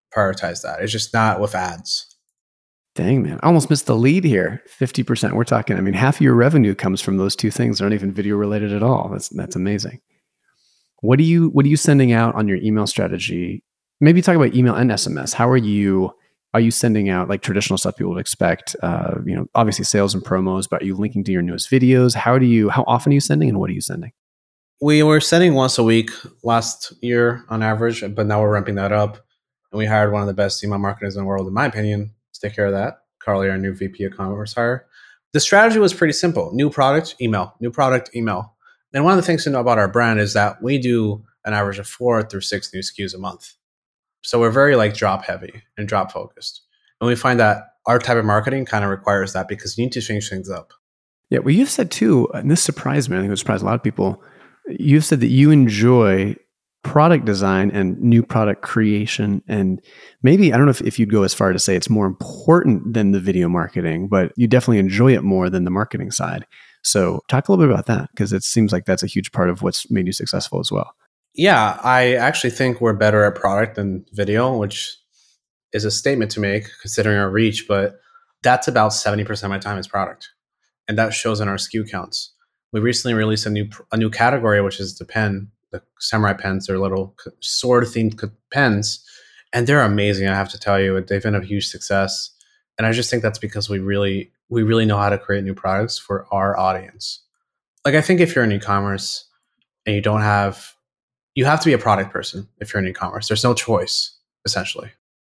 prioritize that. It's just not with ads. Dang, man. I almost missed the lead here. fifty percent. We're talking, I mean, half of your revenue comes from those two things. They're not even video related at all. That's that's amazing. What do you what are you sending out on your email strategy? Maybe talk about email and S M S. How are you are you sending out like traditional stuff people would expect? Uh, you know, obviously sales and promos, but are you linking to your newest videos? How do you how often are you sending and what are you sending? We were sending once a week last year on average, but now we're ramping that up. And we hired one of the best email marketers in the world, in my opinion, to take care of that. Carly, our new V P of Commerce hire. The strategy was pretty simple. New product, email. New product, email. And one of the things to know about our brand is that we do an average of four through six new S K Us a month. So we're very like drop heavy and drop focused. And we find that our type of marketing kind of requires that because you need to change things up. Yeah, well, you've said too, and this surprised me, I think it surprised a lot of people. You've said that you enjoy product design and new product creation. And maybe, I don't know if, if you'd go as far to say it's more important than the video marketing, but you definitely enjoy it more than the marketing side. So talk a little bit about that, because it seems like that's a huge part of what's made you successful as well. Yeah, I actually think we're better at product than video, which is a statement to make considering our reach, but that's about seventy percent of my time is product. And that shows in our S K U counts. We recently released a new a new category, which is the pen, the samurai pens. They're little sword-themed pens, and they're amazing. I have to tell you, they've been a huge success. And I just think that's because we really we really know how to create new products for our audience. Like, I think if you're in e-commerce and you don't have, you have to be a product person if you're in e-commerce. There's no choice, essentially.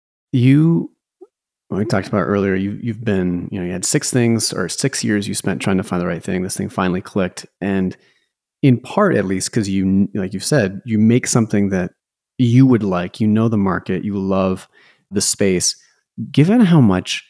You, we talked about earlier, you, you've been, you know, you had six things or six years you spent trying to find the right thing. This thing finally clicked. And in part, at least, because you, like you said, you make something that you would like, you know the market, you love the space. Given how much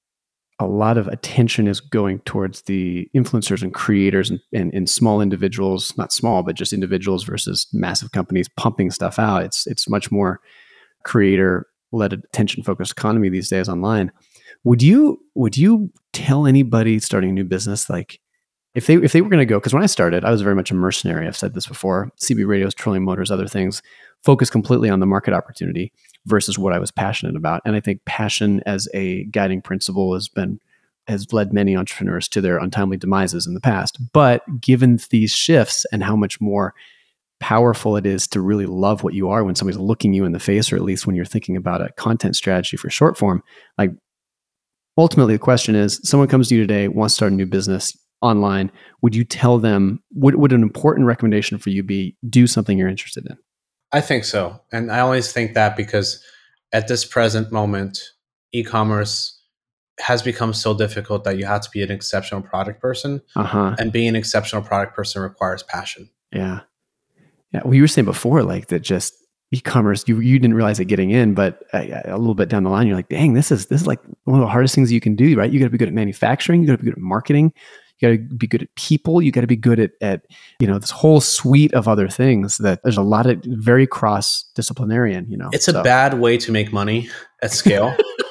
a lot of attention is going towards the influencers and creators and, and, and small individuals, not small, but just individuals versus massive companies pumping stuff out. It's it's much more creator-led, attention-focused economy these days online. Would you would you tell anybody starting a new business, like, if they if they were going to go, because when I started, I was very much a mercenary. I've said this before. C B radios, Trillium Motors, other things, focus completely on the market opportunity versus what I was passionate about. And I think passion as a guiding principle has been has led many entrepreneurs to their untimely demises in the past. But given these shifts and how much more powerful it is to really love what you are when somebody's looking you in the face, or at least when you're thinking about a content strategy for short form, like, ultimately the question is, someone comes to you today, wants to start a new business online, would you tell them, would, would an important recommendation for you be do something you're interested in? I think so. And I always think that because at this present moment, e-commerce has become so difficult that you have to be an exceptional product person. Uh-huh. And being an exceptional product person requires passion. Yeah. Yeah. Well, you were saying before, like, that just e-commerce, you you didn't realize it getting in, but a, a little bit down the line, you're like, dang, this is this is like one of the hardest things you can do, right? You got to be good at manufacturing. You got to be good at marketing. You got to be good at people. You got to be good at, at, you know, this whole suite of other things that there's a lot of very cross-disciplinarian, you know. It's so. a bad way to make money at scale.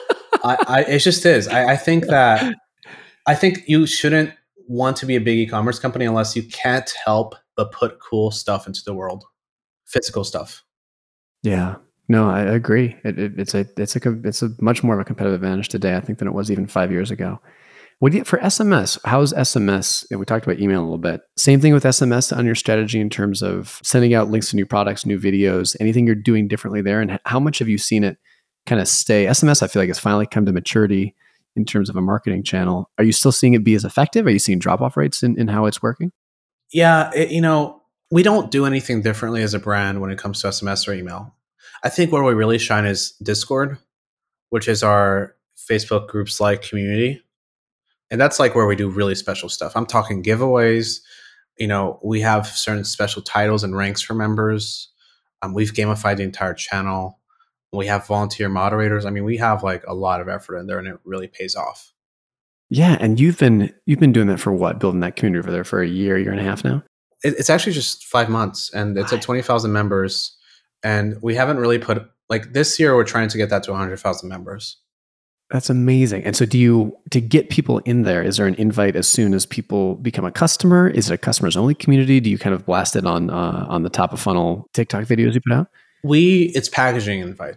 I, I, it just is. I, I think that, I think you shouldn't want to be a big e-commerce company unless you can't help but put cool stuff into the world, physical stuff. Yeah. No, I agree. It, it, it's a it's a it's a much more of a competitive advantage today, I think, than it was even five years ago. What do you, for S M S? How's S M S? And we talked about email a little bit. Same thing with S M S on your strategy in terms of sending out links to new products, new videos. Anything you're doing differently there, and how much have you seen it kind of stay? S M S, I feel like, has finally come to maturity in terms of a marketing channel. Are you still seeing it be as effective? Are you seeing drop off rates in, in how it's working? Yeah, it, you know, we don't do anything differently as a brand when it comes to S M S or email. I think where we really shine is Discord, which is our Facebook groups like community. And that's like where we do really special stuff. I'm talking giveaways. You know, we have certain special titles and ranks for members. Um, we've gamified the entire channel. We have volunteer moderators. I mean, we have like a lot of effort in there, and it really pays off. Yeah, and you've been you've been doing that for what? Building that community over there for a year, year and a half now? It, it's actually just five months, and it's at twenty thousand members. And we haven't really put, like, this year we're trying to get that to one hundred thousand members. That's amazing. And so do you, to get people in there, is there an invite as soon as people become a customer? Is it a customers only community? Do you kind of blast it on uh, on the top of funnel TikTok videos you put out? We, it's packaging invites.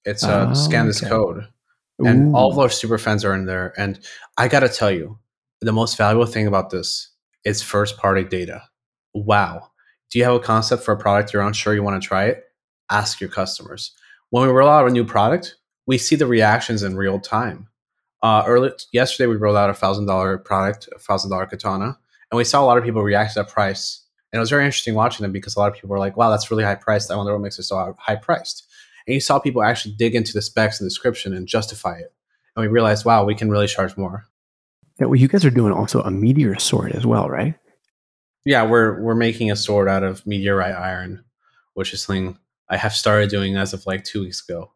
It's uh, Oh, scan this okay. code, and all of Ooh. our super fans are in there. And I gotta tell you, the most valuable thing about this is first party data. Wow. Do you have a concept for a product you're unsure you want to try it? Ask your customers. When we roll out a new product, we see the reactions in real time. Uh, early yesterday, we rolled out a thousand dollar product, a thousand dollar katana, and we saw a lot of people react to that price. And it was very interesting watching them because a lot of people were like, "Wow, that's really high priced. I wonder what makes it so high priced." And you saw people actually dig into the specs and description and justify it. And we realized, wow, we can really charge more. Yeah, well, you guys are doing also a meteor sword as well, right? Yeah, we're we're making a sword out of meteorite iron, which is something I have started doing as of like two weeks ago.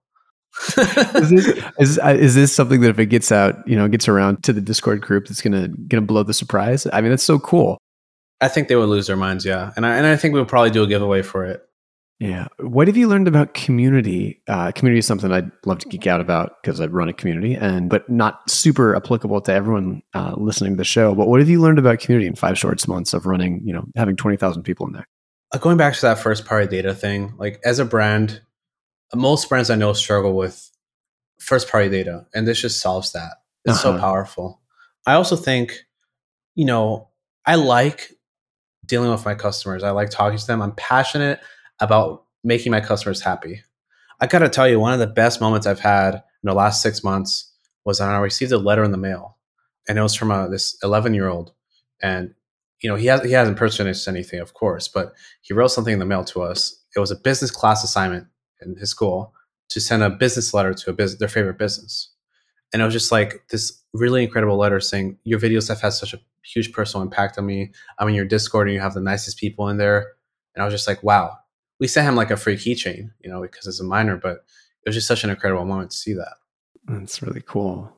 is this is, uh, is this something that if it gets out, you know, gets around to the Discord group, that's gonna gonna blow the surprise? I mean, that's so cool. I think they would lose their minds, yeah, and I and I think we'll probably do a giveaway for it. Yeah. What have you learned about community? Uh, community is something I'd love to geek out about because I run a community, and but not super applicable to everyone uh, listening to the show. But what have you learned about community in five short months of running? You know, having twenty thousand people in there. Uh, going back to that first party data thing, like as a brand, most brands I know struggle with first party data, and this just solves that. It's Uh-huh. so powerful. I also think, you know, I like dealing with my customers. I like talking to them. I'm passionate about making my customers happy. I got to tell you, one of the best moments I've had in the last six months was when I received a letter in the mail, and it was from a, this eleven year old. And, you know, he, has, he hasn't purchased anything, of course, but he wrote something in the mail to us. It was a business class assignment in his school to send a business letter to a business, their favorite business. And it was just like this really incredible letter saying, your videos have had such a huge personal impact on me. I'm in your Discord and you have the nicest people in there. And I was just like, wow. We sent him like a free keychain, you know, because it's a minor, but it was just such an incredible moment to see that. That's really cool.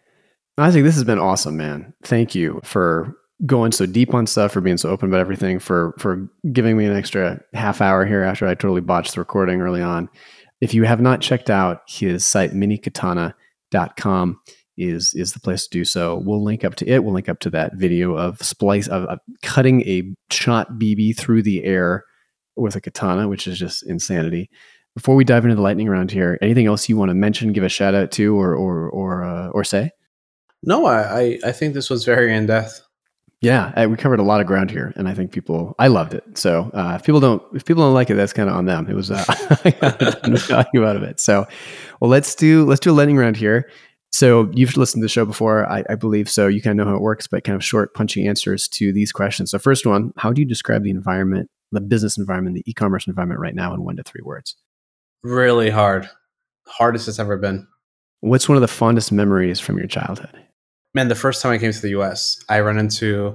Isaac, this has been awesome, man. Thank you for going so deep on stuff, for being so open about everything, for for giving me an extra half hour here after I totally botched the recording early on. If you have not checked out his site, mini katana dot com is is the place to do so. We'll link up to it. We'll link up to that video of splice of, of cutting a shot B B through the air with a katana, which is just insanity. Before we dive into the lightning round here, anything else you want to mention, give a shout out to, or or or uh, or say? No, I, I I think this was very in depth. Yeah, I, we covered a lot of ground here, and I think people, I loved it. So uh, if people don't, if people don't like it, that's kind of on them. It was uh, I got a ton of value out of it. So, well, let's do let's do a lightning round here. So you've listened to the show before, I, I believe, so you kind of know how it works, but kind of short, punchy answers to these questions. So first one, how do you describe the environment, the business environment, the e-commerce environment right now in one to three words? Really hard. Hardest it's ever been. What's one of the fondest memories from your childhood? Man, the first time I came to the U S, I ran into,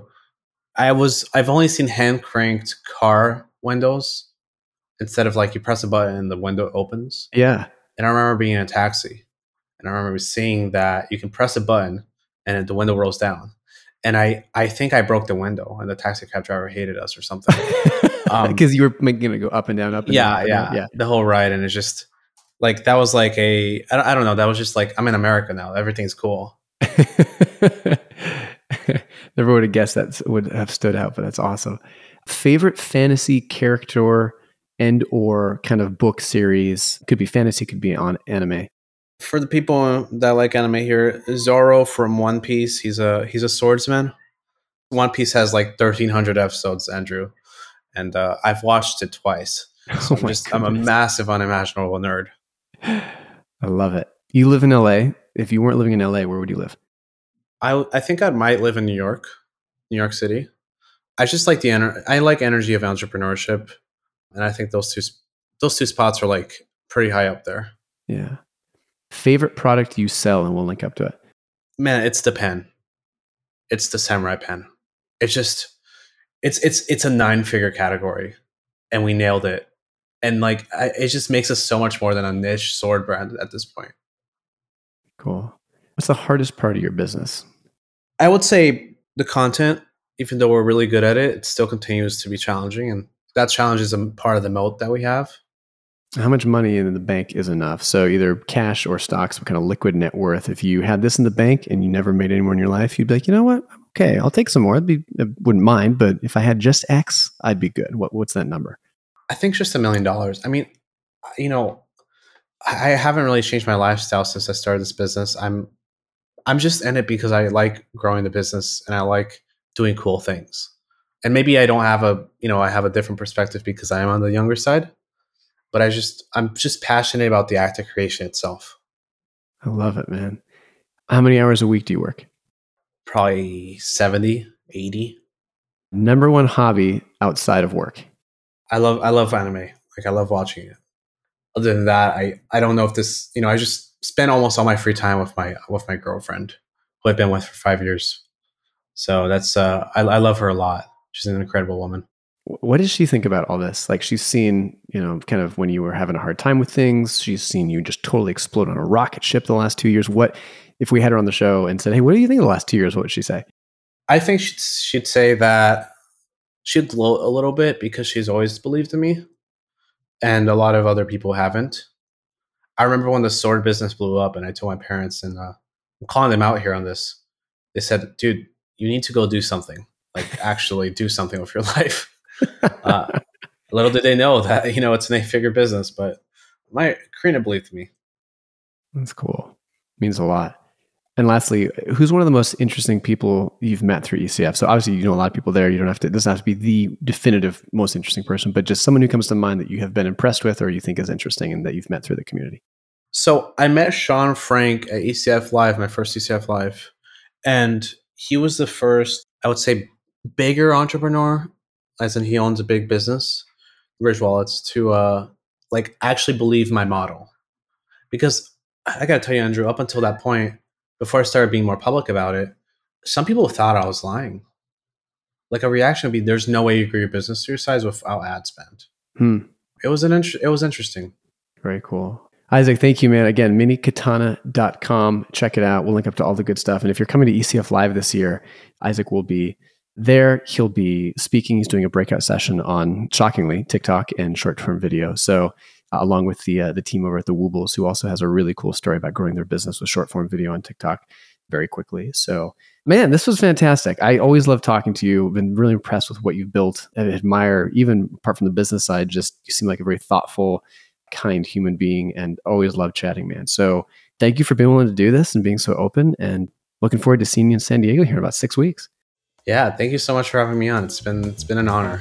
I was, I've only seen hand cranked car windows instead of like you press a button and the window opens. Yeah. And I remember being in a taxi and I remember seeing that you can press a button and the window rolls down. And I, I think I broke the window and the taxi cab driver hated us or something. Because um, you were making it go up and down, up and yeah, down. Yeah, yeah. The whole ride. And it's just like, that was like a, I don't, I don't know. That was just like, I'm in America now. Everything's cool. Never would have guessed that would have stood out, but that's awesome. Favorite fantasy character and or kind of book series? Could be fantasy, could be on anime. For the people that like anime here, Zoro from One Piece, he's a he's a swordsman. One Piece has like thirteen hundred episodes, Andrew, and uh, I've watched it twice. So oh I'm just goodness. I'm a massive unimaginable nerd. I love it. You live in L A. If you weren't living in L A, where would you live? I I think I might live in New York, New York City. I just like the ener- I like energy of entrepreneurship, and I think those two those two spots are like pretty high up there. Yeah. Favorite product you sell, and we'll link up to it. Man, it's the pen. It's the samurai pen. It's just it's it's it's a nine figure category, and we nailed it. And like I, it just makes us so much more than a niche sword brand at this point. Cool. What's the hardest part of your business? I would say the content. Even though we're really good at it, it still continues to be challenging, and that challenge is a part of the moat that we have. How much money in the bank is enough? So either cash or stocks, what kind of liquid net worth? If you had this in the bank and you never made any more in your life, you'd be like, you know what? Okay, I'll take some more. I'd be, I wouldn't mind, but if I had just X, I'd be good. What, what's that number? I think just a million dollars. I mean, you know, I haven't really changed my lifestyle since I started this business. I'm I'm just in it because I like growing the business and I like doing cool things. And maybe I don't have a, you know, I have a different perspective because I am on the younger side, but I just I'm just passionate about the act of creation itself. I love it, man. How many hours a week do you work? Probably seventy, eighty. Number one hobby outside of work? I love I love anime. Like I love watching it. Other than that, I, I don't know if this, you know, I just spend almost all my free time with my with my girlfriend, who I've been with for five years. So that's uh, I, I love her a lot. She's an incredible woman. What does she think about all this? Like she's seen, you know, kind of when you were having a hard time with things. She's seen you just totally explode on a rocket ship the last two years. What if we had her on the show and said, "Hey, what do you think of the last two years?" What would she say? I think she'd she'd say that she'd gloat a little bit because she's always believed in me, and a lot of other people haven't. I remember when the sword business blew up, and I told my parents, and uh, I'm calling them out here on this. They said, "Dude, you need to go do something. Like, actually do something with your life." Uh, little did they know that, you know, it's an eight-figure business, but my Karina believed me. That's cool. Means a lot. And lastly, who's one of the most interesting people you've met through E C F? So obviously, you know a lot of people there. You don't have to. It doesn't have to be the definitive most interesting person, but just someone who comes to mind that you have been impressed with, or you think is interesting, and that you've met through the community. So I met Sean Frank at E C F Live, my first E C F Live, and he was the first, I would say, bigger entrepreneur, as in he owns a big business, Ridge Wallets, to uh, like actually believe my model. Because I got to tell you, Andrew, up until that point, before I started being more public about it, some people thought I was lying. Like a reaction would be, "There's no way you grew your business to your size without ad spend." Hmm. It was an int- it was interesting. Very cool. Isaac, thank you, man. Again, mini katana dot com. Check it out. We'll link up to all the good stuff. And if you're coming to E C F Live this year, Isaac will be there. He'll be speaking. He's doing a breakout session on, shockingly, TikTok and short-term video. So uh, along with the uh, the team over at the Woobles, who also has a really cool story about growing their business with short-form video on TikTok very quickly. So, man, this was fantastic. I always love talking to you. I've been really impressed with what you've built. I admire, even apart from the business side, just you seem like a very thoughtful, kind human being, and always love chatting, man. So thank you for being willing to do this and being so open, and looking forward to seeing you in San Diego here in about six weeks. Yeah, thank you so much for having me on. It's been it's been an honor.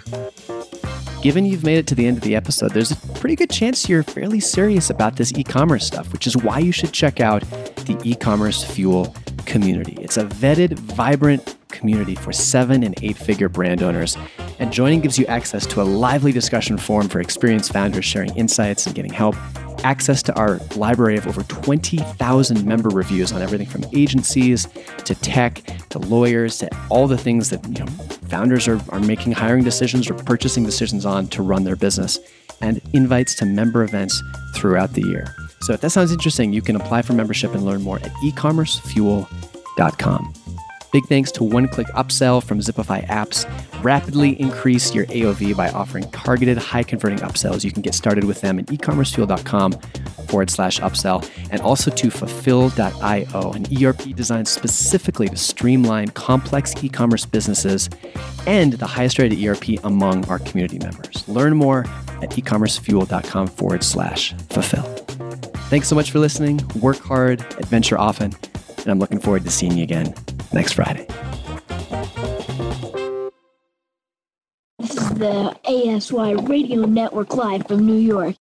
Given you've made it to the end of the episode, there's a pretty good chance you're fairly serious about this e-commerce stuff, which is why you should check out the E-commerce Fuel community. It's a vetted, vibrant community for seven and eight figure brand owners. And joining gives you access to a lively discussion forum for experienced founders sharing insights and getting help, access to our library of over twenty thousand member reviews on everything from agencies to tech to lawyers to all the things that, you know, founders are, are making hiring decisions or purchasing decisions on to run their business, and invites to member events throughout the year. So if that sounds interesting, you can apply for membership and learn more at e commerce fuel dot com. Big thanks to One Click Upsell from Zipify Apps. Rapidly increase your A O V by offering targeted, high-converting upsells. You can get started with them at e commerce fuel dot com forward slash upsell. And also to fulfill dot io, an E R P designed specifically to streamline complex e-commerce businesses and the highest rated E R P among our community members. Learn more at e commerce fuel dot com forward slash fulfill. Thanks so much for listening. Work hard, adventure often, and I'm looking forward to seeing you again next Friday. This is the A S Y Radio Network live from New York.